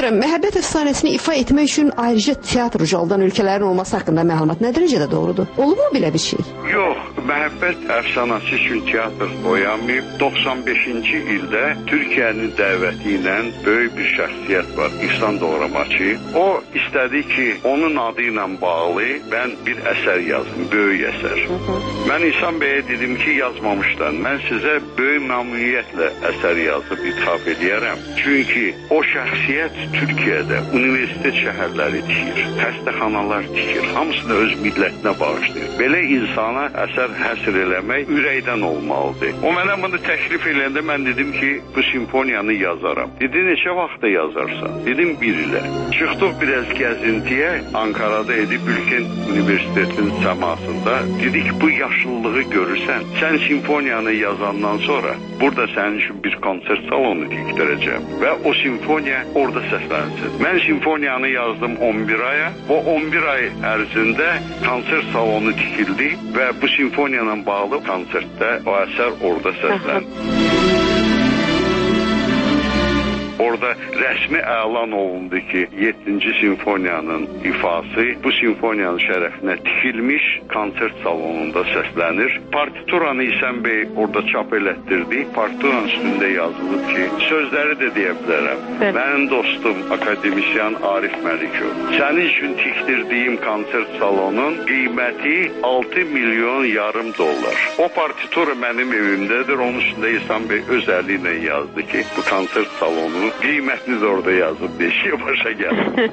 Maestro, məhəbbət əfsanəsini ifa etmək üçün ayrıca teatr ucaldan ölkələrin olması haqqında məlumat nə dərəcədə doğrudur? Olubmu belə bir şey? Yox, məhəbbət əfsanəsi üçün teatr oyanmayıb. doxsan beşinci ildə Türkiyənin dəvəti ilə böyük bir şəxsiyyət var, İhsan Doğramaçı. O istədi ki, onun adı ilə bağlı mən bir əsər yazım, böyük əsər. Mən İhsan bəyə dedim ki, yazmamışdan, mən sizə böyük məmnuniyyətlə əsər yazıb ithaf edərəm. Çünki o şəxsiyyət Türkiyədə universitet şəhərləri tikir, xəstəxanalar tikir, hamısını öz millətinə bağışlayır. Belə insana əsər həsr eləmək ürəkdən olmalıdır. O mənə bunu təklif eləyəndə mən dedim ki, bu simfoniyanı yazaram. Dedi, neçə vaxtda yazarsan? Dedim, bir ilə. Çıxdıq biraz gəzintiyə, Ankara'da Edip Ülken Üniversitetinin səmasında. Dedik, bu yaşlılığı görürsən, sən simfoniyanı yazandan sonra burada sənin üçün bir konsert salonu tikdirəcəm və o simfoniya orada səslənsin. Mən simfoniyanı yazdım on bir aya. O on bir ay ərzində konsert salonu tikildi və bu simfoniya ilə bağlı konsertdə o əsər orada səsləndi. Orada rəsmi əlan olundu ki, yeddinci simfoniyanın ifası bu simfoniyanın şərəfinə tikilmiş konsert salonunda səslənir. Partituranı İhsan bəy orada çap elətdirdi. Partituranın üstündə yazılıb ki, sözləri də deyə bilərəm. Mənim dostum akademisyen Arif Məlikov. Sənin üçün tikdirdiyim konsert salonun qiyməti altı milyon yarım dollar. O partitura mənim evimdədir. Onun üstündə İhsan bəy öz əli ilə yazdı ki, bu konsert salonu qiymətini də orada yazıb deşiyə başa gəlir.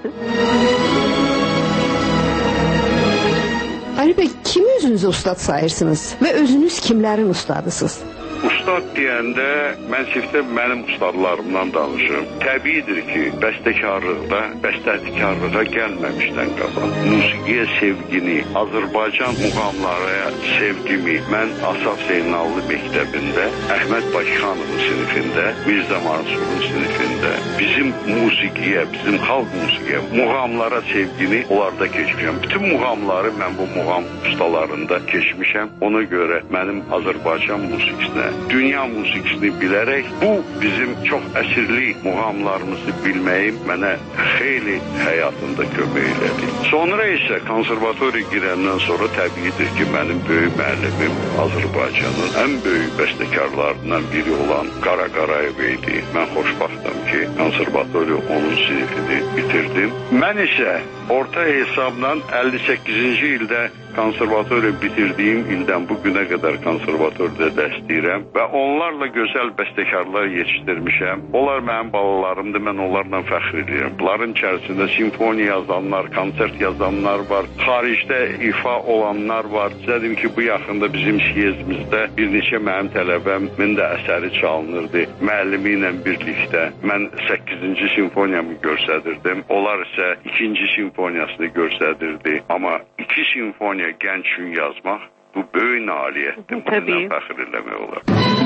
Ali bəy, kimi özünüzü ustad sayırsınız və özünüz kimlərin ustadısınız? Ustad deyəndə mən sifdə mənim ustadlarımdan danışırım. Təbiidir ki, bəstəkarlıqda, bəstəkarlığa gəlməmişdən qabaq. Musiqiyə sevgini, Azərbaycan muğamlara sevgimi mən Asaf Zeynallı məktəbində, Əhməd Bakıxanovun sinifində, Mirzə Mansurun sinifində, bizim musiqiyə, bizim xalq musiqiyə, muğamlara sevgini onlarda keçmişəm. Bütün muğamları mən bu muğam ustalarında keçmişəm. Ona görə mənim Azərbaycan musiqisinə, dünya musiqisini bilərək bu bizim çox əsirli muğamlarımızı bilməyim mənə xeyli həyatımda kömək elədi. Sonra isə konservatoriya girəndən sonra təbiidir ki, mənim böyük müəllimim Azərbaycanın ən böyük bəstəkarlarından biri olan Qara Qarayev idi. Mən xoşbaxtım ki, konservatoriya onun sinifini bitirdim. Mən isə orta hesabla əlli səkkizinci ildə konservatoriya bitirdiyim ildən bu günə qədər konservatoriyada dərs deyirəm və onlarla gözəl bəstəkarlar yetişdirmişəm. Onlar mənim balalarımdır, mən onlarla fəxr edirəm. Bunların içərisində simfoniya yazanlar, konsert yazanlar var, xaricdə ifa olanlar var. Dedim ki, bu yaxında bizim siyezimizdə bir neçə mənim tələbəmin də əsəri çalınırdı. Müəllimi ilə birlikdə mən səkkizinci simfoniyamı göstərirdim. Onlar isə ikinci simfoniyasını göstərirdi. Amma iki simfoniya gənc üçün yazmaq bu böyük nailiyyətdir. Bundan fəxr eləmək olar.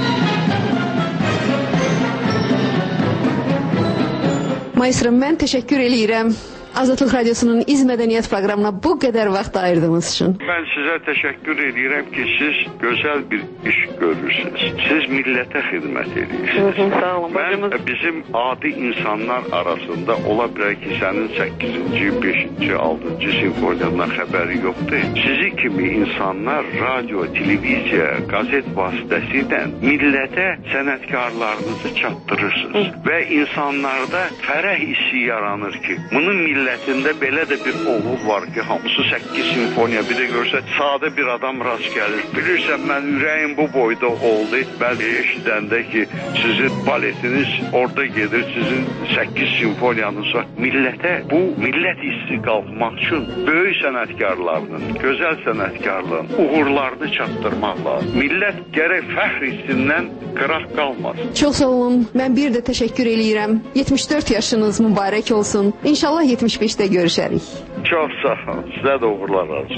Maestro, mən təşəkkür eləyirəm. Azadlıq Radiosunun İz Mədəniyyət proqramına bu qədər vaxt ayırdığınız üçün. Mən sizə təşəkkür edirəm ki, siz gözəl bir iş görürsünüz. Siz millətə xidmət edirsiniz. Sağ olun. Mən bizim adi insanlar arasında ola bilər ki, sənin səkkizinci, beşinci, altıncı simfoniyadan xəbəri yoxdur. Sizi kimi insanlar radio, televiziya, qazet vasitəsilə millətə sənətkarlarınızı çatdırırsınız. Və insanlarda fərəh hissi yaranır ki, bunun millət millətində belə də bir oğul var ki, hamısı səkkiz simfoniya, bir də görsə, sadə bir adam rast gəlir. Bilirsən, mən ürəyim bu boyda oldu. Mən eşidəndə ki, sizin baletiniz orada gedir, sizin səkkiz simfoniyanız var. Millətə, bu millət hissi qalxmaq üçün böyük sənətkarlarının, gözəl sənətkarlığın uğurlarını çatdırmaq lazım. Millət gərək fəxr hissindən qıraq qalmasın. Çox sağ olun. Mən bir də təşəkkür eləyirəm. yetmiş dörd yaşınız mübarək olsun. İnşallah yetmiş beşdə görüşərik. Çox sağ olun. Sizə də uğurlar olsun.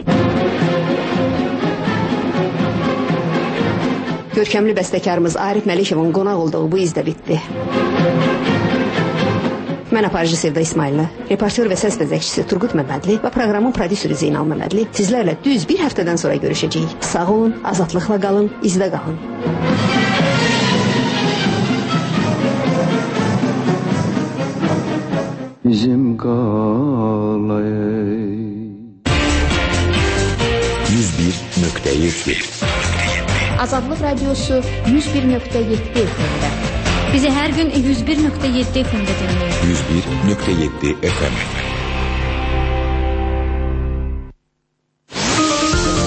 Görkəmli bəstəkarımız Arif Məlikovun qonaq olduğu bu izdə bitdi. Mən aparıcı Sevda İsmailova, reportör və səs təzəkçisi Turqut Məmmədli və proqramın prodüseri Zeynal Məmmədli sizlərlə düz bir həftədən sonra görüşəcəyik. Sağ olun, azadlıqla qalın, izdə qalın. Bizim qalay. yüz bir nöqtə yeddi Azadlıq Radiosu yüz bir nöqtə yeddi F M-də. Bizi hər gün yüz bir nöqtə yeddi F M-də dinləyin. yüz bir nöqtə yeddi F M